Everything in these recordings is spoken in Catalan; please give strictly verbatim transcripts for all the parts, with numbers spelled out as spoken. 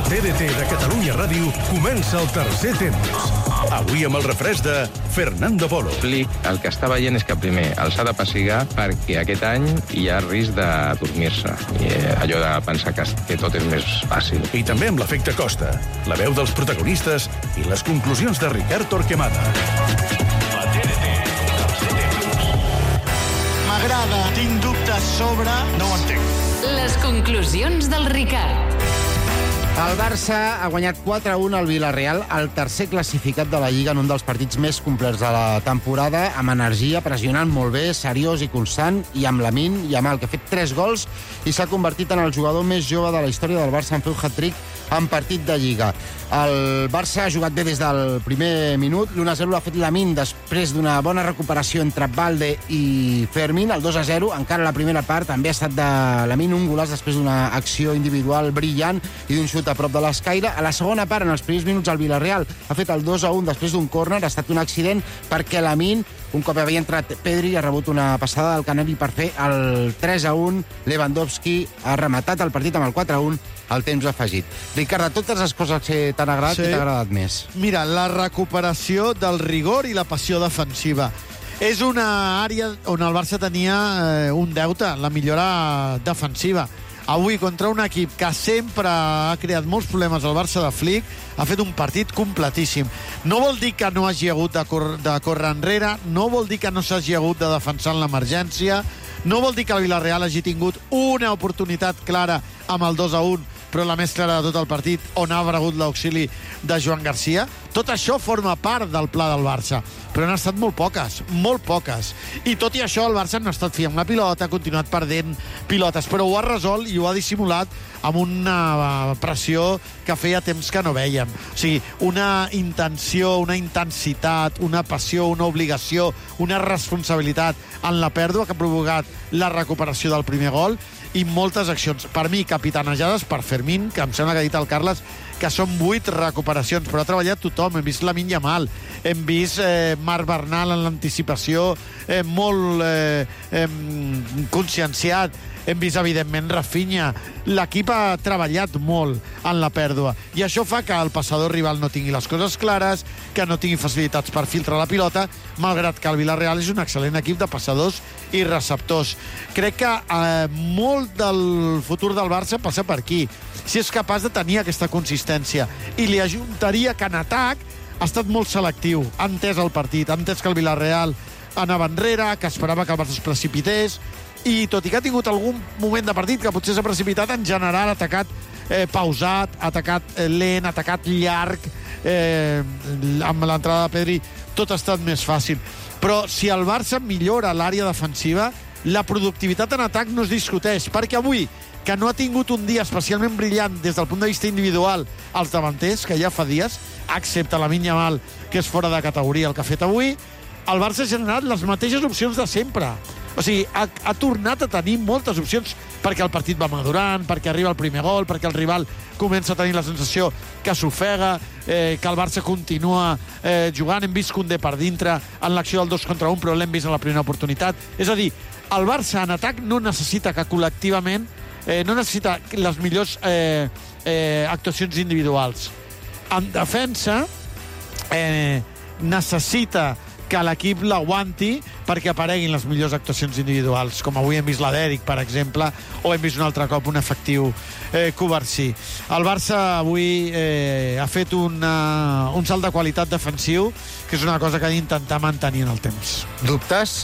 T D T de Catalunya Ràdio comença el tercer temps. Avui amb el refresc de Fernando Polo. Flick el que està veient és que primer els ha de pessigar perquè aquest any hi ha risc de dormir-se. I allò de pensar que, que tot és més fàcil. I també amb l'efecte Costa, la veu dels protagonistes i les conclusions de Ricard Torquemada. La T D T, tercer temps. M'agrada, tinc dubtes sobre... No ho entenc. Les conclusions del Ricard. El Barça ha guanyat quatre a un al Villarreal, el tercer classificat de la Lliga en un dels partits més complets de la temporada, amb energia, pressionant molt bé, seriós i constant, i amb Lamine Yamal, que ha fet tres gols i s'ha convertit en el jugador més jove de la història del Barça en fer un hat-trick en partit de Lliga. El Barça ha jugat bé des del primer minut, l'u a zero l'ha fet Lamine després d'una bona recuperació entre Balde i Fermín, el dos a zero, encara la primera part també ha estat de Lamine, un golaç després d'una acció individual brillant i d'un xut a prop de l'escaire. A la segona part, en els primers minuts, el Villarreal ha fet el dos a un després d'un córner, ha estat un accident perquè Lamine, un cop havia entrat Pedri, ha rebut una passada del Canari per fer el tres a un. Lewandowski ha rematat el partit amb el quatre a un al temps afegit. Ricard, de totes les coses que t'han agradat, sí. Què t'ha agradat més? Mira, la recuperació del rigor i la passió defensiva. És una àrea on el Barça tenia eh, un deute, la millora defensiva. Avui, contra un equip que sempre ha creat molts problemes al Barça de Flick, ha fet un partit completíssim. No vol dir que no hagi hagut de, cor de córrer enrere, no vol dir que no s'hagi hagut de defensar en l'emergència, no vol dir que el Villarreal hagi tingut una oportunitat clara amb el dos a un, però la més clara de tot el partit, on ha aparegut l'auxili de Joan Garcia. Tot això forma part del pla del Barça, però han estat molt poques, molt poques. I tot i això, el Barça no ha estat fi amb la pilota, ha continuat perdent pilotes, però ho ha resolt i ho ha dissimulat amb una pressió que feia temps que no vèiem. O sigui, una intenció, una intensitat, una passió, una obligació, una responsabilitat en la pèrdua que ha provocat la recuperació del primer gol i moltes accions. Per mi, capitanejades per Fermín, que em sembla que ha dit el Carles que són vuit recuperacions, però ha treballat tothom. Hem vist Lamine Yamal, hem vist eh, Marc Bernal en l'anticipació, eh, molt eh, eh, conscienciat. Hem vist, evidentment, Rafinha. L'equip ha treballat molt en la pèrdua. I això fa que el passador rival no tingui les coses clares, que no tingui facilitats per filtrar la pilota, malgrat que el Villarreal és un excel·lent equip de passadors i receptors. Crec que eh, molt del futur del Barça passa per aquí. Si és capaç de tenir aquesta consistència. I li ajuntaria que en atac ha estat molt selectiu. Ha entès el partit, ha entès que el Villarreal anava enrere, que esperava que el Barça es precipités, i tot i que ha tingut algun moment de partit que potser s'ha precipitat, en general ha atacat eh, pausat, ha atacat eh, lent, ha atacat llarg, eh, amb l'entrada de Pedri tot ha estat més fàcil. Però si el Barça millora l'àrea defensiva, la productivitat en atac no es discuteix, perquè avui, que no ha tingut un dia especialment brillant des del punt de vista individual als davanters, que ja fa dies, excepte Lamine Yamal, que és fora de categoria el que ha fet avui, el Barça ha generat les mateixes opcions de sempre. O sigui, ha, ha tornat a tenir moltes opcions perquè el partit va madurant, perquè arriba el primer gol, perquè el rival comença a tenir la sensació que s'ofega, eh, que el Barça continua eh, jugant. Hem vist Koundé per dintre en l'acció del dos contra un, però l'hem vist en la primera oportunitat. És a dir, el Barça en atac no necessita que col·lectivament, eh, no necessita les millors eh, eh, actuacions individuals. En defensa, eh, necessita que l'equip l'aguanti perquè apareguin les millors actuacions individuals, com avui hem vist la d'Eric, per exemple, o hem vist un altre cop un efectiu eh, Covarsí. El Barça avui eh, ha fet una, un salt de qualitat defensiu, que és una cosa que ha d'intentar mantenir en el temps. Dubtes?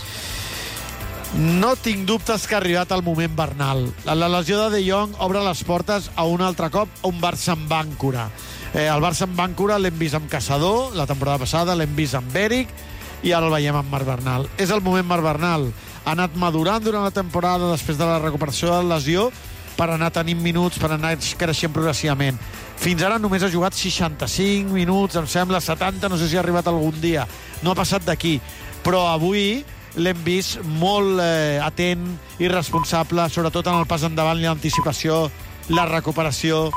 No tinc dubtes que ha arribat el moment Bernal. La lesió de De Jong obre les portes a un altre cop a un Barça amb àncora. Eh, el Barça amb àncora l'hem vist amb Caçador la temporada passada, l'hem vist amb Eric, i ara el veiem amb Marc Bernal. És el moment Marc Bernal. Ha anat madurant durant la temporada després de la recuperació de la lesió per anar tenint minuts, per anar creixent progressivament. Fins ara només ha jugat seixanta-cinc minuts, em sembla, setanta, no sé si ha arribat algun dia. No ha passat d'aquí. Però avui l'hem vist molt eh, atent i responsable, sobretot en el pas endavant i l'anticipació, la recuperació.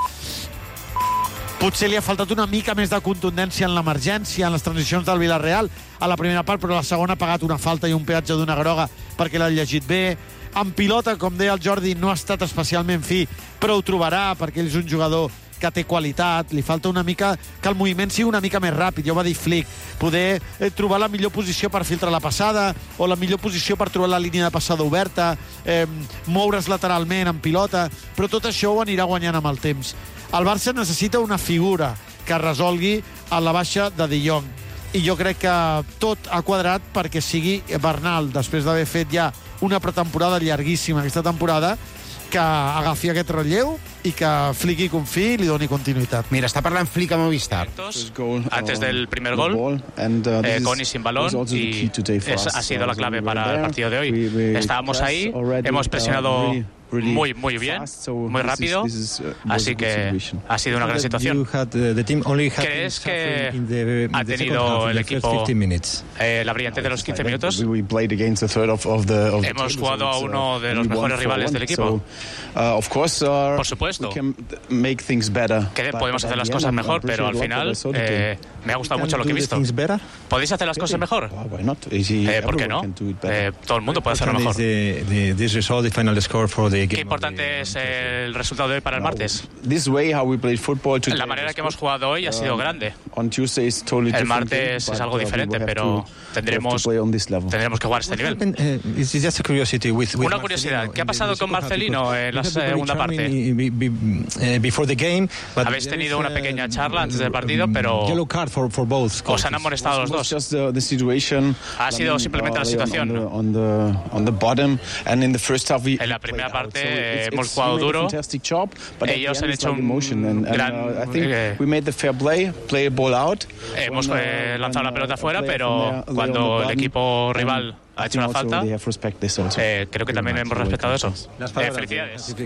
Potser li ha faltat una mica més de contundència en l'emergència, en les transicions del Villarreal a la primera part, però la segona ha pagat una falta i un peatge d'una groga perquè l'ha llegit bé. En pilota, com deia el Jordi, no ha estat especialment fi, però ho trobarà perquè ell és un jugador que té qualitat, li falta una mica que el moviment sigui una mica més ràpid, ja ho va dir Flick, poder eh, trobar la millor posició per filtrar la passada, o la millor posició per trobar la línia de passada oberta, eh, moure's lateralment en pilota, però tot això ho anirà guanyant amb el temps. El Barça necessita una figura que resolgui a la baixa de De Jong, i jo crec que tot ha quadrat perquè sigui Bernal, després d'haver fet ja una pretemporada llarguíssima aquesta temporada, que agafi aquest relleu i que Flick hi confiï i li doni continuïtat. Mira, està parlant Flick a Movistar. Antes del primer gol, eh, con y sin balón, y es, ha sido la clave para el partido de hoy. Estábamos ahí, hemos presionado muy, muy bien, muy rápido, así que ha sido una gran situación. ¿Crees que ha tenido el equipo eh, la brillantez de los quince minutos? Hemos jugado a uno de los mejores rivales del equipo. Por supuesto que podemos hacer las cosas mejor, pero al final eh, me ha gustado mucho lo que he visto. ¿Podéis hacer las cosas mejor? Eh, ¿Por qué no? Eh, todo el mundo puede hacerlo mejor. ¿Qué importante es el resultado de hoy para el martes? La manera que hemos jugado hoy ha sido grande. El martes es algo diferente, pero tendremos, tendremos que jugar a este nivel. Una curiosidad, ¿qué ha pasado con Marcelino en la segunda parte? Habéis tenido una pequeña charla antes del partido, pero os han amonestado los dos. Ha sido simplemente la situación. En la primera parte eh, hemos jugado duro. Ellos han hecho un gran... Eh, hemos eh, lanzado la pelota afuera, pero cuando el equipo rival ha hecho una falta, eh, creo que también hemos respetado eso. Eh, felicidades.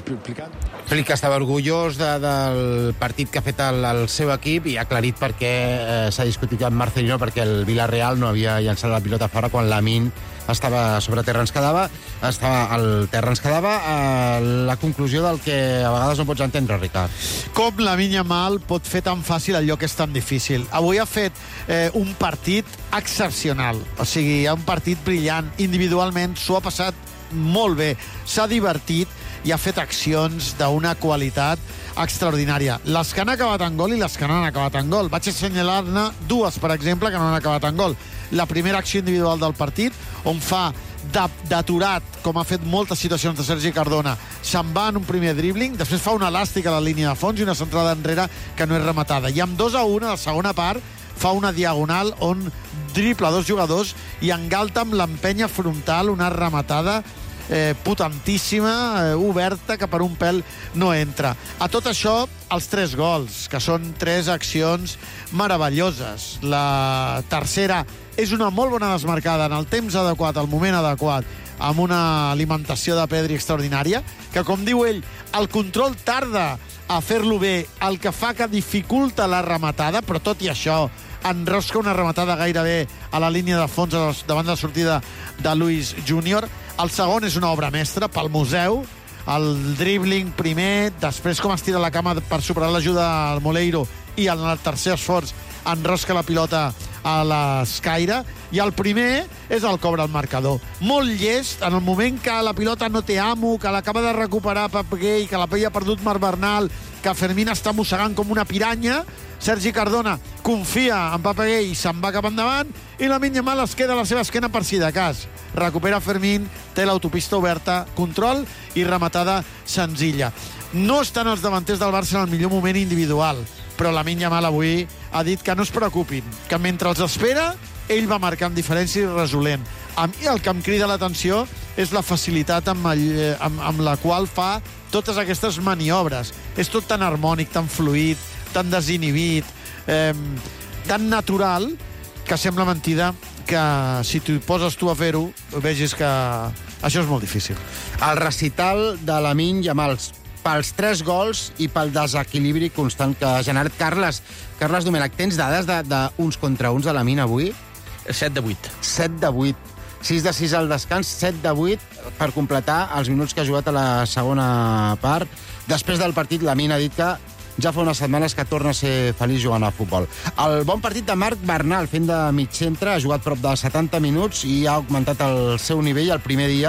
Flick estava orgullós de, del partit que ha fet el, el seu equip i ha aclarit per què eh, s'ha discutit amb Marcelino, perquè el Villarreal no havia llançat la pilota fora quan Lamine estava sobre terra. Ens quedava, estava al terra. Ens quedava eh, la conclusió del que a vegades no pots entendre, Ricard. Com Lamine Yamal pot fer tan fàcil allò que és tan difícil. Avui ha fet eh, un partit excepcional. O sigui, un partit brillant. Individualment s'ho ha passat molt bé. S'ha divertit i ha fet accions d'una qualitat extraordinària. Les que han acabat en gol i les que no han acabat en gol. Vaig assenyalar-ne dues, per exemple, que no han acabat en gol. La primera acció individual del partit, on fa d'aturat, com ha fet moltes situacions de Sergi Cardona, se'n va en un primer dribbling, després fa una elàstica a la línia de fons i una centrada enrere que no és rematada. I amb dos a un, a la segona part, fa una diagonal on dribla dos jugadors i engalta amb l'empenya frontal una rematada eh, potentíssima, eh, oberta, que per un pèl no entra. A tot això, els tres gols, que són tres accions meravelloses. La tercera és una molt bona desmarcada en el temps adequat, al moment adequat, amb una alimentació de Pedri extraordinària, que, com diu ell, el control tarda a fer-lo bé, el que fa que dificulta la rematada, però tot i això enrosca una rematada gairebé a la línia de fons davant de la sortida de Luis Júnior. El segon és una obra mestra pel museu, el dribbling primer, després com estira la cama per superar l'ajuda al Moleiro, i en el tercer esforç enrosca la pilota a l'escaire, i el primer és el cobra al marcador. Molt llest, en el moment que la pilota no té amo, que l'acaba de recuperar Pep Gay, que la havia perdut Marc Bernal, que Fermín està mossegant com una piranya, Sergi Cardona confia en Pep Gay i se'n va cap endavant, i Lamine Yamal es queda a la seva esquena per si de cas. Recupera Fermín, té l'autopista oberta, control i rematada senzilla. No estan els davanters del Barça en el millor moment individual, però Lamine Yamal avui ha dit que no es preocupin, que mentre els espera, ell va marcar amb diferència i resolent. A mi el que em crida l'atenció és la facilitat amb, el, amb, amb la qual fa totes aquestes maniobres. És tot tan harmònic, tan fluid, tan desinhibit, eh, tan natural, que sembla mentida que si t'hi poses tu a fer-ho, vegis que això és molt difícil. El recital de Lamine Yamal pels tres gols i pel desequilibri constant que ha generat. Carles, Carles Domènech, tens dades d'uns contra uns de Lamine avui? set de vuit. set de vuit. sis de sis al descans, set de vuit per completar els minuts que ha jugat a la segona part. Després del partit, Lamine ha dit que ja fa unes setmanes que torna a ser feliç jugant a futbol. El bon partit de Marc Bernal, fent de mig centre, ha jugat prop de setanta minuts i ha augmentat el seu nivell. El primer dia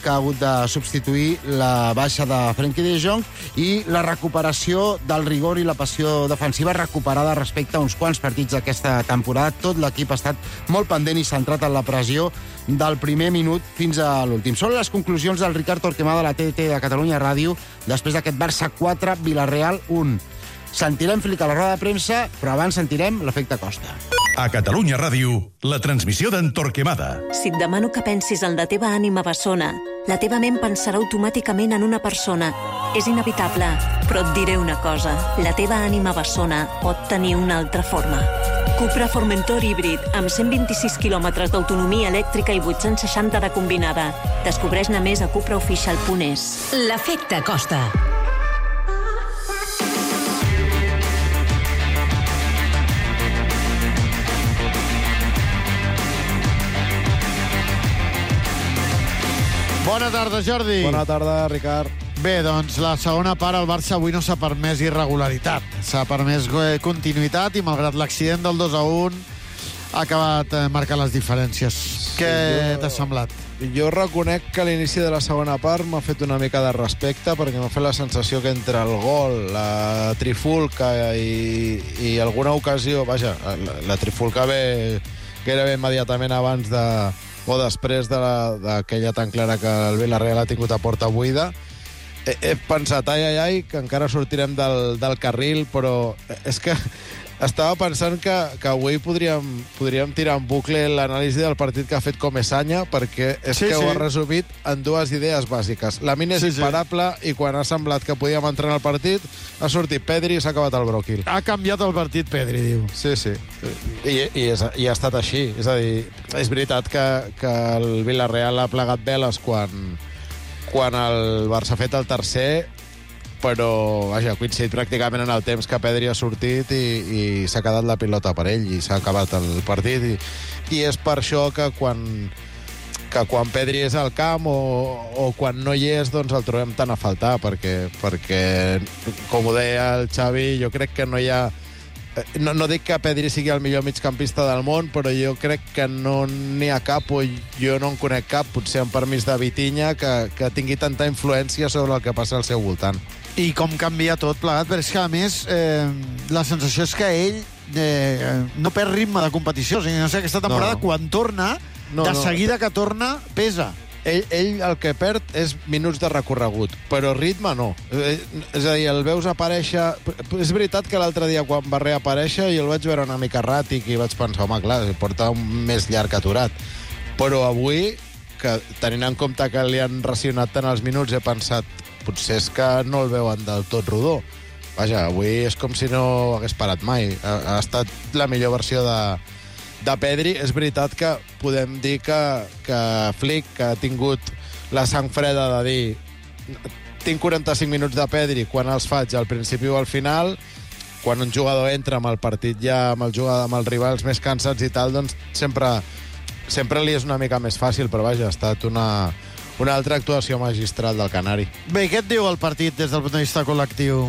que ha hagut de substituir la baixa de Frenkie de Jong i la recuperació del rigor i la passió defensiva recuperada respecte a uns quants partits d'aquesta temporada. Tot l'equip ha estat molt pendent i centrat en la pressió del primer minut fins a l'últim. Són les conclusions del Ricard Torquemada de la T D T de Catalunya Ràdio després d'aquest Barça quatre, Villarreal un. Sentirem Flick a la roda de premsa, però abans sentirem l'efecte Costa. A Catalunya Ràdio, la transmissió d'en Torquemada. Si et demano que pensis en la teva ànima bessona, la teva ment pensarà automàticament en una persona. És inevitable, però et diré una cosa. La teva ànima bessona pot tenir una altra forma. Cupra Formentor híbrid, amb cent vint-i-sis quilòmetres d'autonomia elèctrica i vuit-cents seixanta de combinada. Descobreix-ne més a cupraofficial punt es. L'efecte Costa. Bona tarda, Jordi. Bona tarda, Ricard. Bé, doncs la segona part el Barça avui no s'ha permès irregularitat. S'ha permès continuïtat i malgrat l'accident del dos a un ha acabat marcant les diferències. Sí, Què jo... t'ha semblat? Jo reconec que a l'inici de la segona part m'ha fet una mica de respecte perquè m'ha fet la sensació que entre el gol, la trifulca i, i alguna ocasió... Vaja, la, la trifulca ve gairebé immediatament abans de... o després d'aquella de tan clara que el Villarreal ha tingut a porta buida. He, he pensat, ai, ai, ai, que encara sortirem del, del carril, però és que estava pensant que, que avui podríem, podríem tirar en bucle l'anàlisi del partit que ha fet Comesaña, perquè és sí, que sí. ho ha resumit en dues idees bàsiques. La mina és sí, imparable sí. i quan ha semblat que podíem entrar en el partit ha sortit Pedri i s'ha acabat el bròquil. Ha canviat el partit Pedri, diu. Sí, sí. I, i, és, i ha estat així. És a dir, és veritat que, que el Villarreal ha plegat veles quan, quan el Barça ha fet el tercer, però vaja, ha coincidit pràcticament en el temps que Pedri ha sortit i, i s'ha quedat la pilota per ell i s'ha acabat el partit i, i és per això que quan, que quan Pedri és al camp o, o quan no hi és, doncs el trobem tan a faltar perquè, perquè com ho deia el Xavi, jo crec que no hi ha no, no dic que Pedri sigui el millor migcampista del món, però jo crec que no n'hi ha cap, o jo no en conec cap, potser amb permís de Vitinha, que, que tingui tanta influència sobre el que passa al seu voltant. I com canvia tot plegat, però és que, a més, eh, la sensació és que ell eh, no perd ritme de competició. O sigui, no sé, aquesta temporada, no, no. quan torna, no, de no. seguida que torna, pesa. Ell, ell el que perd és minuts de recorregut, però ritme no. És a dir, el veus aparèixer... És veritat que l'altre dia, quan va reaparèixer, jo el vaig veure una mica erràtic i vaig pensar, home, clar, porta un més llarg aturat. Però avui, que tenint en compte que li han racionat tant els minuts, he pensat, potser és que no el veuen del tot rodó. Vaja, avui és com si no hagués parat mai. Ha, ha estat la millor versió de, de Pedri. És veritat que podem dir que, que Flick, que ha tingut la sang freda de dir tinc quaranta-cinc minuts de Pedri, quan els faig al principi o al final, quan un jugador entra amb el partit ja amb el jugador, amb els rivals més cansats i tal, doncs sempre, sempre li és una mica més fàcil, però vaja, ha estat una... una altra actuació magistral del Canari. Bé, què et diu el partit des del punt de vista col·lectiu?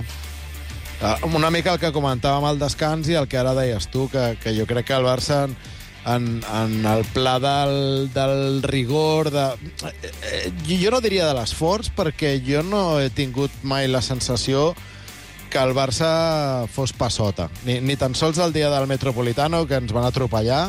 Uh, una mica el que comentàvem al descans i el que ara deies tu, que, que jo crec que el Barça en, en, en el pla del, del rigor, de, eh, jo no diria de l'esforç, perquè jo no he tingut mai la sensació que el Barça fos passota. Ni, ni tan sols el dia del Metropolitano, que ens van atropellar,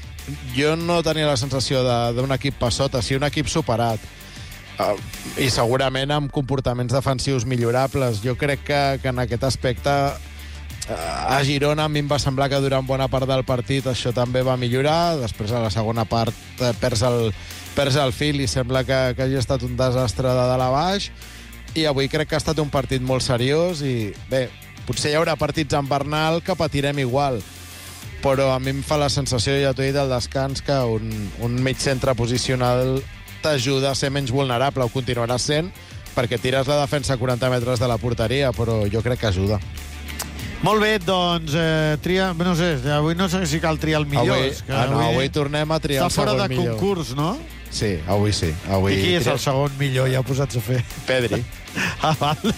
jo no tenia la sensació d'un equip passota, sí un equip superat. Uh, i segurament amb comportaments defensius millorables. Jo crec que, que en aquest aspecte uh, a Girona a mi em va semblar que durant bona part del partit això també va millorar. Després a la segona part uh, perds, el, perds el fil i sembla que, que hagi estat un desastre de dalt a baix, i avui crec que ha estat un partit molt seriós i bé, potser hi haurà partits en Bernal que patirem igual, però a mi em fa la sensació, ja t'ho he dit al descans, que un, un mig centre posicional t'ajuda a ser menys vulnerable, o continuarà sent, perquè tires la defensa a quaranta metres de la porteria, però jo crec que ajuda. Molt bé, doncs, eh, tria... No sé, avui no sé si cal triar el millor. Avui, que ah, no, avui, avui tornem a triar el segon millor. Està fora de concurs, no? Sí, avui sí. Avui I qui és el segon millor, ja posats a fer? Pedri. Ah, val.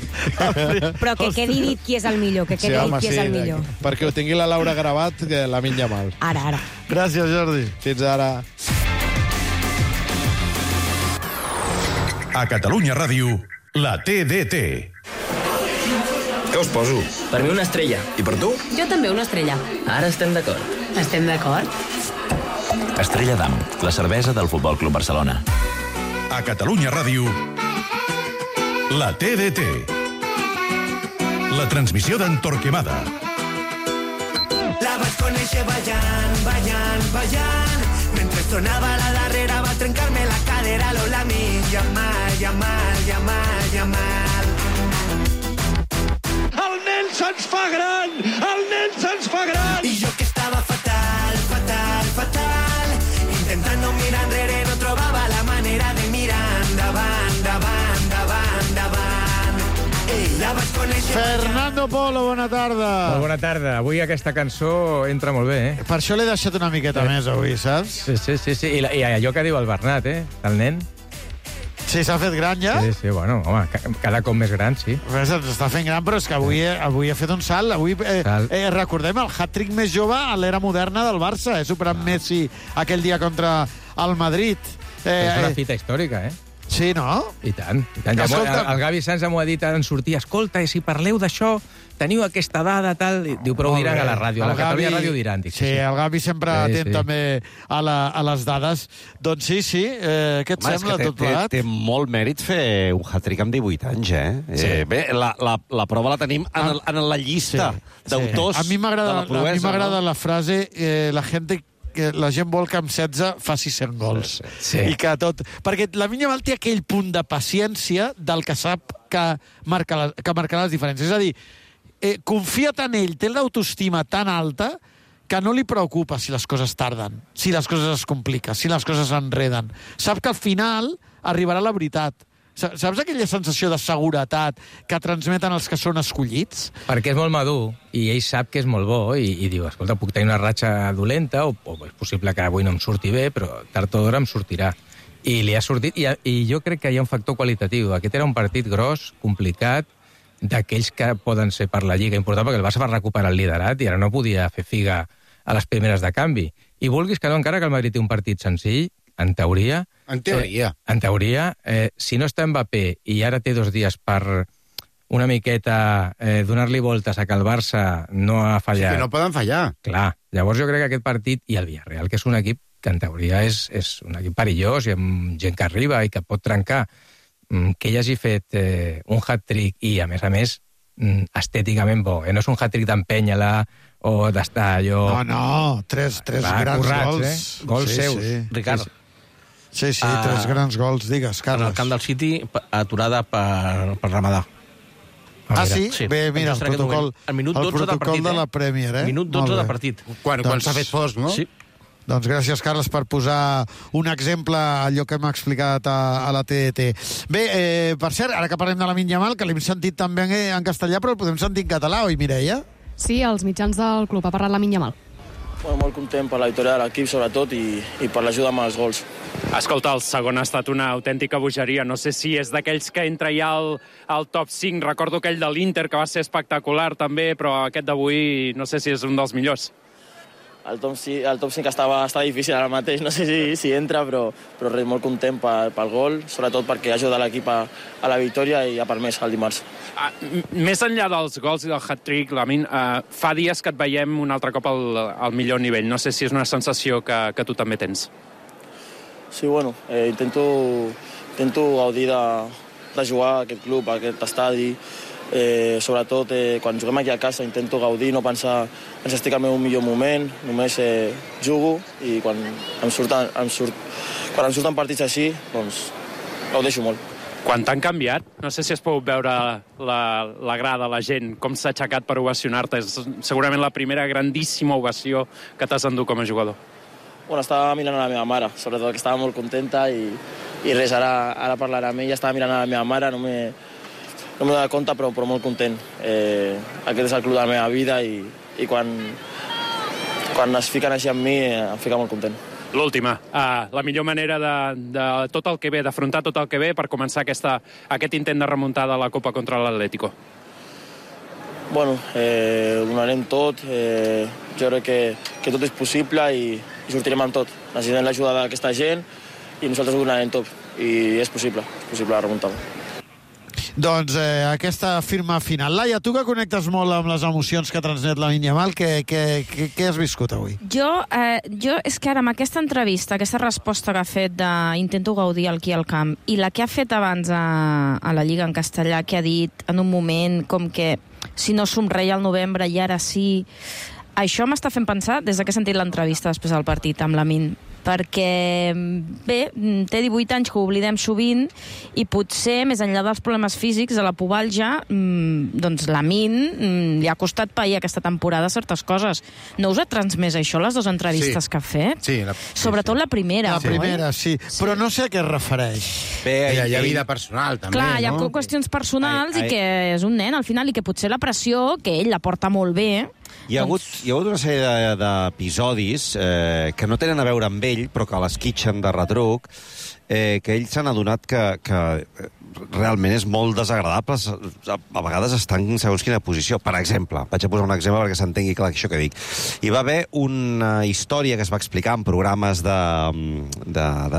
Però que quedi dit qui és el millor, que quedi sí, home, dit qui sí, és el millor. Perquè ho tingui la Laura gravat, que la minya mal. Ara, ara. Gràcies, Jordi. Fins ara. A Catalunya Ràdio, la T D T. Què us poso? Per mi una estrella. I per tu? Jo també una estrella. Ara estem d'acord. Estem d'acord? Estrella d'Am, la cervesa del Futbol Club Barcelona. A Catalunya Ràdio, la T D T. La transmissió d'en Torquemada. La vaig conèixer ballant, ballant, ballant. Mentre sonava la darrera va trencar-me la cadera. Lola mi, Yamal, Yamal, Yamal, Yamal. El nen se'ns fa gran! El nen se'ns fa gran! I jo que estava fatal, fatal, fatal. Intentant no mirar enrere no trobava la manera de mirar endavant, davant, davant, davant. Ei, la vaig conèixer... Fernando Polo, bona tarda. Molt bona tarda. Avui aquesta cançó entra molt bé, eh? Per això l'he deixat una miqueta Sí. més avui, saps? Sí, sí, sí. sí. I, la, I allò que diu el Bernat, eh? El nen. Sí, s'ha fet gran ja? Sí, sí, bueno, home, ca- cada cop més gran, sí. Res, ens està fent gran, però és que avui, avui ha fet un salt. Avui, eh, Salt. eh, recordem, el hat-trick més jove a l'era moderna del Barça. He superat Messi aquell dia contra el Madrid. Eh, És una eh, fita històrica, eh? Sí, no? I tant. I tant. Ja m'ho- Escolta- el, el Gavi Sanz m'ho ha dit en sortir. Escolta, i si parleu d'això, teniu aquesta dada, tal... I diu, però ho Molt diran bé. a la ràdio. A la El Catalunya Gavi- Ràdio diran. Dic, Sí, el Gavi sempre Sí, atent sí. també a, la, a les dades. Doncs sí, sí. Eh, què et Home, és sembla que té, tot plegat? Té, té molt mèrit fer un hat-trick amb divuit anys, eh? Sí. eh bé, la, la, la prova la tenim en, el, en la llista Sí, d'autors sí. A mi m'agrada de la proesa. a mi m'agrada no? la frase eh, la gent que la gent vol que amb setze faci cent gols. Sí. I que tot... Perquè la Yamal té aquell punt de paciència del que sap que, marca la, que marcarà les diferències. És a dir, eh, confia tant en ell, té l'autoestima tan alta que no li preocupa si les coses tarden, si les coses es compliquen, si les coses s'enreden. Sap que al final arribarà la veritat. Sa- Saps aquella sensació de seguretat que transmeten els que són escollits? Perquè és molt madur i ell sap que és molt bo i, i diu, escolta, puc tenir una ratxa dolenta o, o és possible que avui no em surti bé, però tard o d'hora em sortirà. I li ha sortit, i, i jo crec que hi ha un factor qualitatiu. Aquest era un partit gros, complicat, d'aquells que poden ser per la Lliga important, perquè el Barça va recuperar el liderat i ara no podia fer figa a les primeres de canvi. I vulguis que no, encara que el Madrid té un partit senzill, en teoria... En teoria. Eh, en teoria, eh, si no està Mbappé i ara té dos dies per una miqueta eh, donar-li voltes a que el Barça no ha fallat... Sí, que no poden fallar. Clar, llavors jo crec que aquest partit, i el Villarreal, que és un equip que en teoria és, és un equip perillós i amb gent que arriba i que pot trencar, mm, que ell hagi fet eh, un hat-trick i, a més a més, mm, estèticament bo. Eh? No és un hat-trick d'empènyer-la o d'estar allò... No, no, tres, tres Va, grans currats, gols. eh? Gols sí, seus. Sí. Ricard, Sí, sí, Ah. tres grans gols. Digues, en Carles. el camp del City, pa- aturada per, per Ramadà. Ah, sí? Sí. Bé, mira, el Just en aquest protocol, moment. El minut el dotze de protocol partit, de eh? la Premier, eh? Minut dotze Molt de bé. partit. Quan, quan s'ha fet fosc, no? Sí. Doncs gràcies, Carles, per posar un exemple a allò que m'ha explicat a, a la T D T. Bé, eh, per cert, ara que parlem de la Yamal, que l'hem sentit també en, en castellà, però el podem sentir en català, oi, Mireia? Sí, als mitjans del club ha parlat la Yamal. Bueno, molt content per la victòria de l'equip, sobretot, i, i per l'ajuda amb els gols. Escolta, el segon ha estat una autèntica bogeria. No sé si és d'aquells que entra ja al, al top cinc. Recordo aquell de l'Inter, que va ser espectacular també, però aquest d'avui no sé si és un dels millors. El top cinc, el top cinc estava, estava difícil ara mateix, no sé si, si entra, però, però res, molt content per, pel gol, sobretot perquè ajuda l'equip a, a la victòria i ha permès el dimarts. Ah, m- més enllà dels gols i del hat-trick, Lamin, uh, fa dies que et veiem un altre cop al, al millor nivell. No sé si és una sensació que, que tu també tens. Sí, bueno, eh, intento, intento gaudir de, de jugar a aquest club, a aquest estadi. Eh, sobretot, eh, quan juguem aquí a casa intento gaudir, no pensar en si estic al meu millor moment, només eh, jugo i quan em, surten, em, surt, quan em surten partits així, doncs gaudeixo molt. Quan t'han canviat, no sé si has pogut veure la, la grada, la gent, com s'ha aixecat per ovacionar-te. És segurament la primera grandíssima ovació que t'has endut com a jugador. Bueno, estava mirant a la meva mare, sobretot, que estava molt contenta i, i res, ara, ara parlaré amb ella, estava mirant a la meva mare, no m'he no m'he donat compte, però, però molt content. Eh, aquest és el club de la meva vida i, i quan, quan es fiquen així amb mi eh, em fica molt content. L'última, uh, la millor manera de, de tot el que ve, d'afrontar tot el que ve per començar aquesta, aquest intent de remuntada a la Copa contra l'Atlético. Bueno, eh, ho donarem tot, eh, jo crec que, que tot és possible i, i sortirem amb tot. Necessitem l'ajuda d'aquesta gent i nosaltres ho donarem tot, i és possible. possible la remuntada. Doncs eh, aquesta firma final. Laia, tu que connectes molt amb les emocions que transmet la Lamine Yamal, què, què, què, què has viscut avui? Jo, eh, jo és que ara amb aquesta entrevista, aquesta resposta que ha fet de intento gaudir aquí al camp, i la que ha fet abans a, a la Lliga en castellà, que ha dit en un moment com que si no somreia al novembre i ara sí... Això m'està fent pensar des que he sentit l'entrevista després del partit amb Lamine, perquè, bé, té divuit anys que ho oblidem sovint i potser, més enllà dels problemes físics de la pubalgia, doncs Lamine li ha costat pair aquesta temporada certes coses. No us ha transmès això, les dues entrevistes sí. que ha fet? Sí. La, sí Sobretot sí. la primera. La primera, sí. sí. Però no sé a què es refereix. Bé, hi ha, hi ha vida personal, també, Clar, no? hi ha qüestions personals ai, ai. i que és un nen, al final, i que potser la pressió, que ell la porta molt bé... Hi ha, hagut, hi ha hagut una sèrie d'episodis eh, que no tenen a veure amb ell, però que l'esquitxen de retruc, eh, que ell s'han adonat que, que realment és molt desagradable. A, a vegades estan en segons quina posició. Per exemple, vaig a posar un exemple perquè s'entengui clar això que dic. Hi va haver una història que es va explicar en programes de, de, de,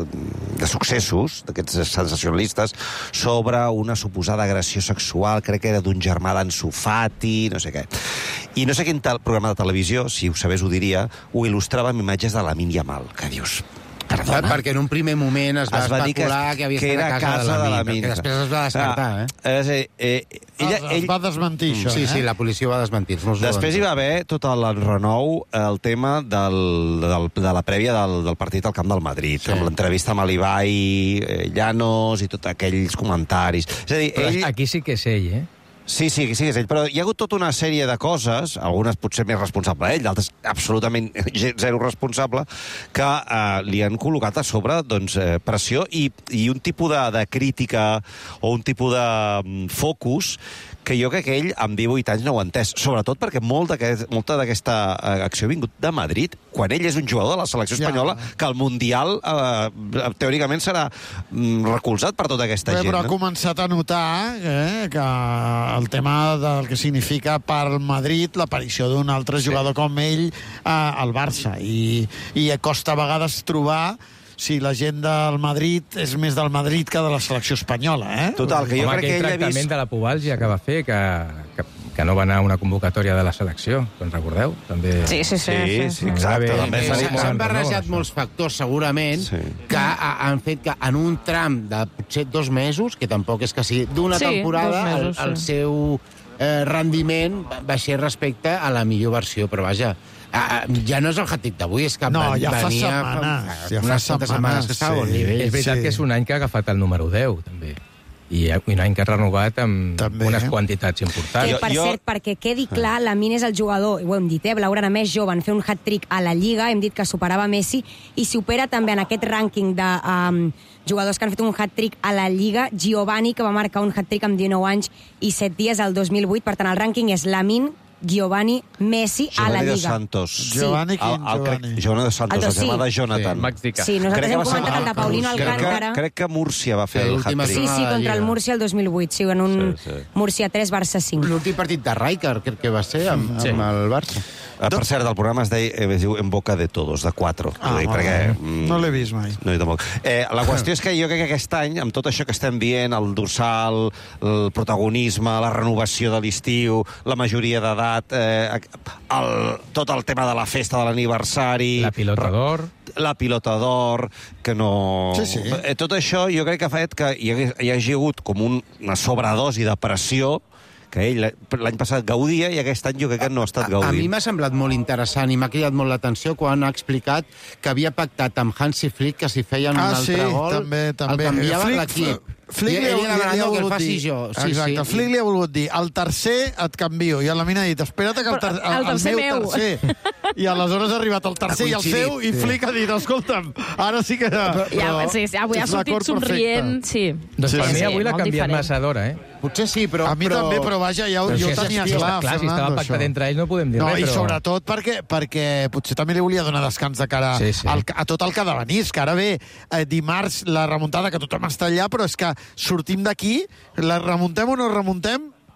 de successos, d'aquests sensacionalistes, sobre una suposada agressió sexual, crec que era d'un germà d'Ansu Fati, no sé què. I no sé quin tal programa de televisió, si ho sabés ho diria, ho il·lustrava amb imatges de Lamine Yamal, que dius... Perdona? Perquè en un primer moment es va, es va especular que, que havia que estat a casa, casa de Lamine, que després es va descartar, ah, eh? És a dir, eh, ella, es, es va desmentir, això, sí, eh? Sí, la policia ho va desmentir. Després hi va haver tot l'enrenou, el tema del, del, de la prèvia del, del partit al camp del Madrid, sí. Amb l'entrevista amb l'Ibai, eh, Llanos i tots aquells comentaris. És a dir, Però ell... aquí sí que és ell, eh? Sí, sí, sí, és ell, però hi ha hagut tota una sèrie de coses, algunes potser més responsable ell, d'altres absolutament zero responsable, que eh, li han col·locat a sobre doncs, eh, pressió i, i un tipus de, de crítica o un tipus de um, focus que jo crec que ell amb divuit anys no ho ha entès, sobretot perquè molt molta d'aquesta eh, acció ha vingut de Madrid, quan ell és un jugador de la selecció espanyola, ja. Que el Mundial eh, teòricament serà mm, recolzat per tota aquesta Bé, gent. Però no? ha començat a notar eh, que el tema del que significa per Madrid l'aparició d'un altre sí. jugador com ell eh, al Barça, i, i costa a vegades trobar si la gent del Madrid és més del Madrid que de la selecció espanyola, eh? Total, que jo Home, crec que ell ha vist... tractament de la pubalgia que va fer, que, que, que no va anar a una convocatòria de la selecció, doncs recordeu? També... Sí, sí, sí. Sí, sí, sí exacte. També s'han barrejat molts factors, segurament, sí. Que ha, han fet que en un tram de potser dos mesos, que tampoc és que sigui d'una sí, temporada, mesos, el, el sí. seu eh, rendiment baixés respecte a la millor versió, però vaja... Ah, ja no és el hat-trick d'avui, és que no, venia, ja fa setmanes, ja fa setmanes, setmanes que estava a bon nivell. És veritat sí. Que és un any que ha agafat el número deu, també. I un any que ha renovat amb també. Unes quantitats importants. Que, per jo... cert, perquè quedi clar, Lamine és el jugador, ho hem dit, eh, blaugrana més jove, en fer un hat-trick a la Lliga, hem dit que superava Messi, i supera també en aquest rànquing de um, jugadors que han fet un hat-trick a la Lliga, Giovanni, que va marcar un hat-trick amb dinou anys i set dies al dos mil vuit, per tant el rànquing és Lamine, Giovanni, Messi Giovanni a la Lliga. Dos Santos. Sí. Giovanni, quin, el, el, Giovanni? Giovanni Dos Santos, el, sí. germà de Jonathan. Sí, sí nosaltres hem comentat el de Paulino Alcántara. Crec que Múrcia va fer el hat-trick. Sí, sí, contra el Múrcia el dos mil vuit, sí, en un sí, sí. Múrcia tres, Barça cinc. L'últim partit de Rijkaard, crec que va ser, amb, sí. amb el Barça. Ah, per cert, el programa es deia, es diu En boca de todos, de quatre. Ah, dic, perquè, mm, no l'he vist mai. No, tampoc. Eh, la qüestió és que jo crec que aquest any, amb tot això que estem dient, el dorsal, el protagonisme, la renovació de l'estiu, la majoria d'edat, eh, el, tot el tema de la festa de l'aniversari... La pilota d'or... La pilota d'or, que no... Sí, sí. Eh, tot això jo crec que ha fet que hi hagi, hi hagi hagut com un, una sobredosi de pressió que ell l'any passat gaudia i aquest any jo crec que no ha estat gaudint. A, a mi m'ha semblat molt interessant i m'ha cridat molt l'atenció quan ha explicat que havia pactat amb Hansi Flick que si feien ah, un altre sí, gol també, també. el canviava Flick, l'equip. Flick li, li, li ha volgut dir... Jo. Sí, Exacte, sí. Flick li ha volgut dir el tercer et canvio i a la mina ha dit espera't que el, ter el, el, el meu, meu tercer i aleshores ha arribat el tercer i el seu i Flick ha dit escolta'm, ara sí que... Però, ja, sí, sí, avui ha sortit somrient, sí. Doncs sí, per mi sí, avui l'ha canviat massa d'hora, eh? Potser sí, però... A mi però... també, però vaja, ja ho, jo ho tenia sí, clar, clar, si estava pactat entre ells no podem dir no, res, però... I sobretot perquè, perquè potser també li volia donar descans de cara sí, sí. Al, a tot el que ha de venir. És que ara ve eh, dimarts la remuntada, que tothom està allà, però és que sortim d'aquí, la remuntem o no remuntem,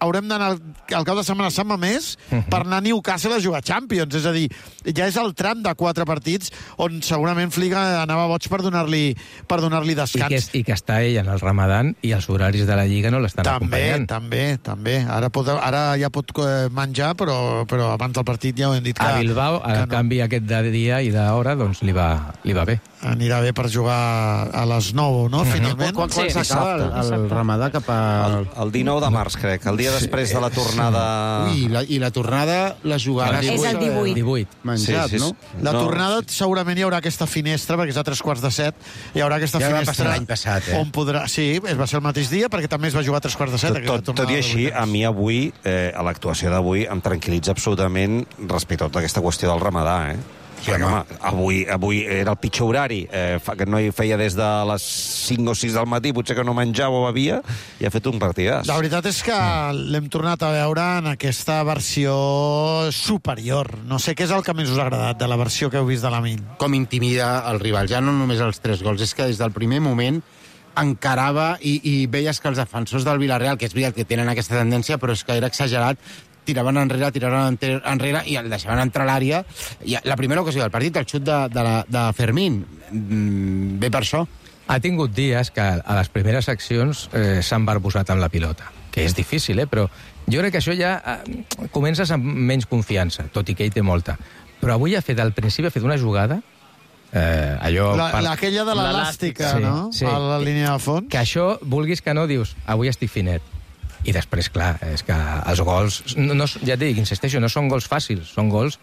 haurem d'anar al cap de setmana Sant Mamés per anar a Newcastle a jugar Champions. És a dir, ja és el tram de quatre partits on segurament Fliga anava boig per donar-li per donar-li descans. I que, I que està ell en el Ramadan i els horaris de la Lliga no l'estan acompanyant. També, també, també. Ara, pot, ara ja pot menjar, però, però abans del partit ja ho hem dit que... A Bilbao, a canvi no. aquest de dia i d'hora, doncs li va, li va bé. Anirà bé per jugar a les nou, no? Finalment. Quan, quan sí, s'acaba el, el Ramadà cap a... El, el dinou de març, crec, el dia després sí. de la tornada... Ui, la, i la tornada la jugarà... És el divuit. divuit. Menjat, sí, sí, no? La tornada no. segurament hi haurà aquesta finestra, perquè és a tres quarts de set, hi haurà aquesta ja finestra... l'any passat, eh? On podrà... Sí, es va ser el mateix dia, perquè també es va jugar a tres quarts de set. Tot, tot, tot i així, a mi avui, eh, a l'actuació d'avui, em tranquil·litza absolutament respecte a tota aquesta qüestió del Ramadà, eh? Sí, perquè, home, avui, avui era el pitjor horari, eh, que no hi feia des de les cinc o sis del matí, potser que no menjava o bevia, i ha fet un partidàs. La veritat és que l'hem tornat a veure en aquesta versió superior. No sé què és el que més us ha agradat de la versió que heu vist de l'Amin. Com intimida el rival, ja no només els tres gols, és que des del primer moment encarava i, i veies que els defensors del Villarreal, que és veritat que tenen aquesta tendència, però és que era exagerat, tiraven enrere, tiraven enrere i el deixaven entrar a l'àrea. I la primera ocasió del partit, el xut de, de, la, de Fermín, mm, ve per això. Ha tingut dies que a les primeres accions eh, s'han barbusat amb la pilota, que és difícil, eh? Però jo crec que això ja eh, comences amb menys confiança, tot i que ell té molta. Però avui ha fet, al principi, ha fet una jugada Eh, allò... La, per... Aquella de l'elàstica, sí, no? Sí. A la línia de fons. Que això, vulguis que no, dius, avui estic finet. I després, clar, és que els gols... No, no, ja et dic, insisteixo, no són gols fàcils, són gols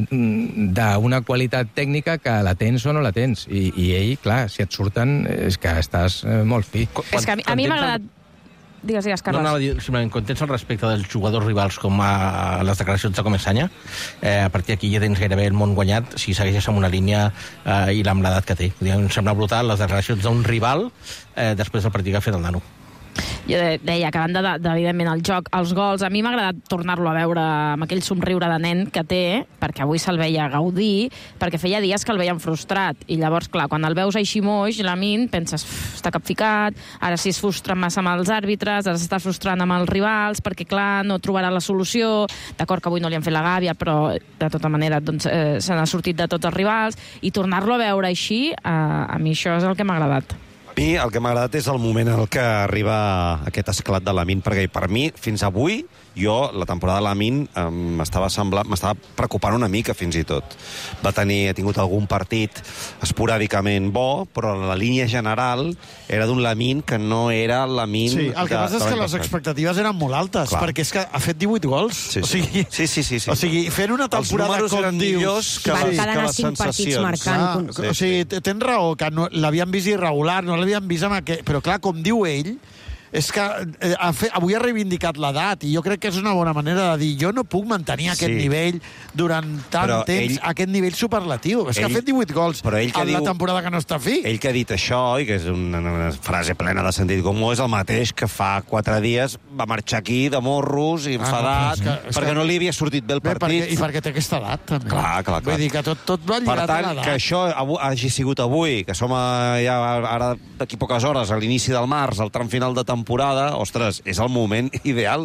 d'una qualitat tècnica que la tens o no la tens. I, i ell, clar, si et surten, és que estàs molt fi. Quan, és que a mi, a mi m'ha agradat... Digues, digues, Carles. No, anava a dir, simplement, quan tens el respecte dels jugadors rivals com a les declaracions de Comesanya, eh, a partir d'aquí ja tens gairebé el món guanyat si segueixes amb una línia eh, i amb l'edat que té. Em sembla brutal les declaracions d'un rival eh, després del partit que ha fet el nano. Jo deia que a banda, de, de, evidentment, el joc, els gols, a mi m'ha agradat tornar-lo a veure amb aquell somriure de nen que té, perquè avui se'l veia gaudir, perquè feia dies que el veien frustrat. I llavors, clar, quan el veus així moix, Lamine, penses, està capficat, ara sí es frustra massa amb els àrbitres, ara s'està frustrant amb els rivals, perquè, clar, no trobarà la solució. D'acord que avui no li han fet la gàbia, però, de tota manera, doncs, eh, se n'ha sortit de tots els rivals. I tornar-lo a veure així, eh, a mi això és el que m'ha agradat. A mi el que m'ha agradat és el moment en el que arriba aquest esclat de Lamine, perquè per mi, fins avui, jo, la temporada de Lamine eh, m'estava semblant, m'estava preocupant una mica, fins i tot. Va tenir, ha tingut algun partit esporàdicament bo, però la línia general era d'un Lamine que no era el Lamine... Sí, el que passa és que les expectatives eren molt altes, clar, perquè és que ha fet divuit gols. Sí, sí. O sigui, sí, sí, sí, sí. O sigui, fent una temporada com dius... Que van les, quedar que a les cinc partits marcant. Ah, sí, o sigui, sí. Tens raó, que no, l'havien vist irregular, no l'havien vist amb aquest... Però clar, com diu ell, és que eh, ha fet, avui ha reivindicat l'edat i jo crec que és una bona manera de dir jo no puc mantenir aquest sí. nivell durant tant però temps, ell, aquest nivell superlatiu. És ell, que ha fet divuit gols en diu, la temporada que no està fi. Ell que ha dit això, i que és una, una frase plena de sentit comú, és el mateix que fa quatre dies va marxar aquí de morros i enfadat, ah, no, és que, és perquè que... no li havia sortit bé el partit. Bé, perquè, I perquè té aquesta edat, també. Clar, clar, clar. Vull dir que tot, tot va lligat per tant, a l'edat. Que això avui, hagi sigut avui, que som a, ja ara d'aquí poques hores, a l'inici del març, al tram final de temporada, ostres, és el moment ideal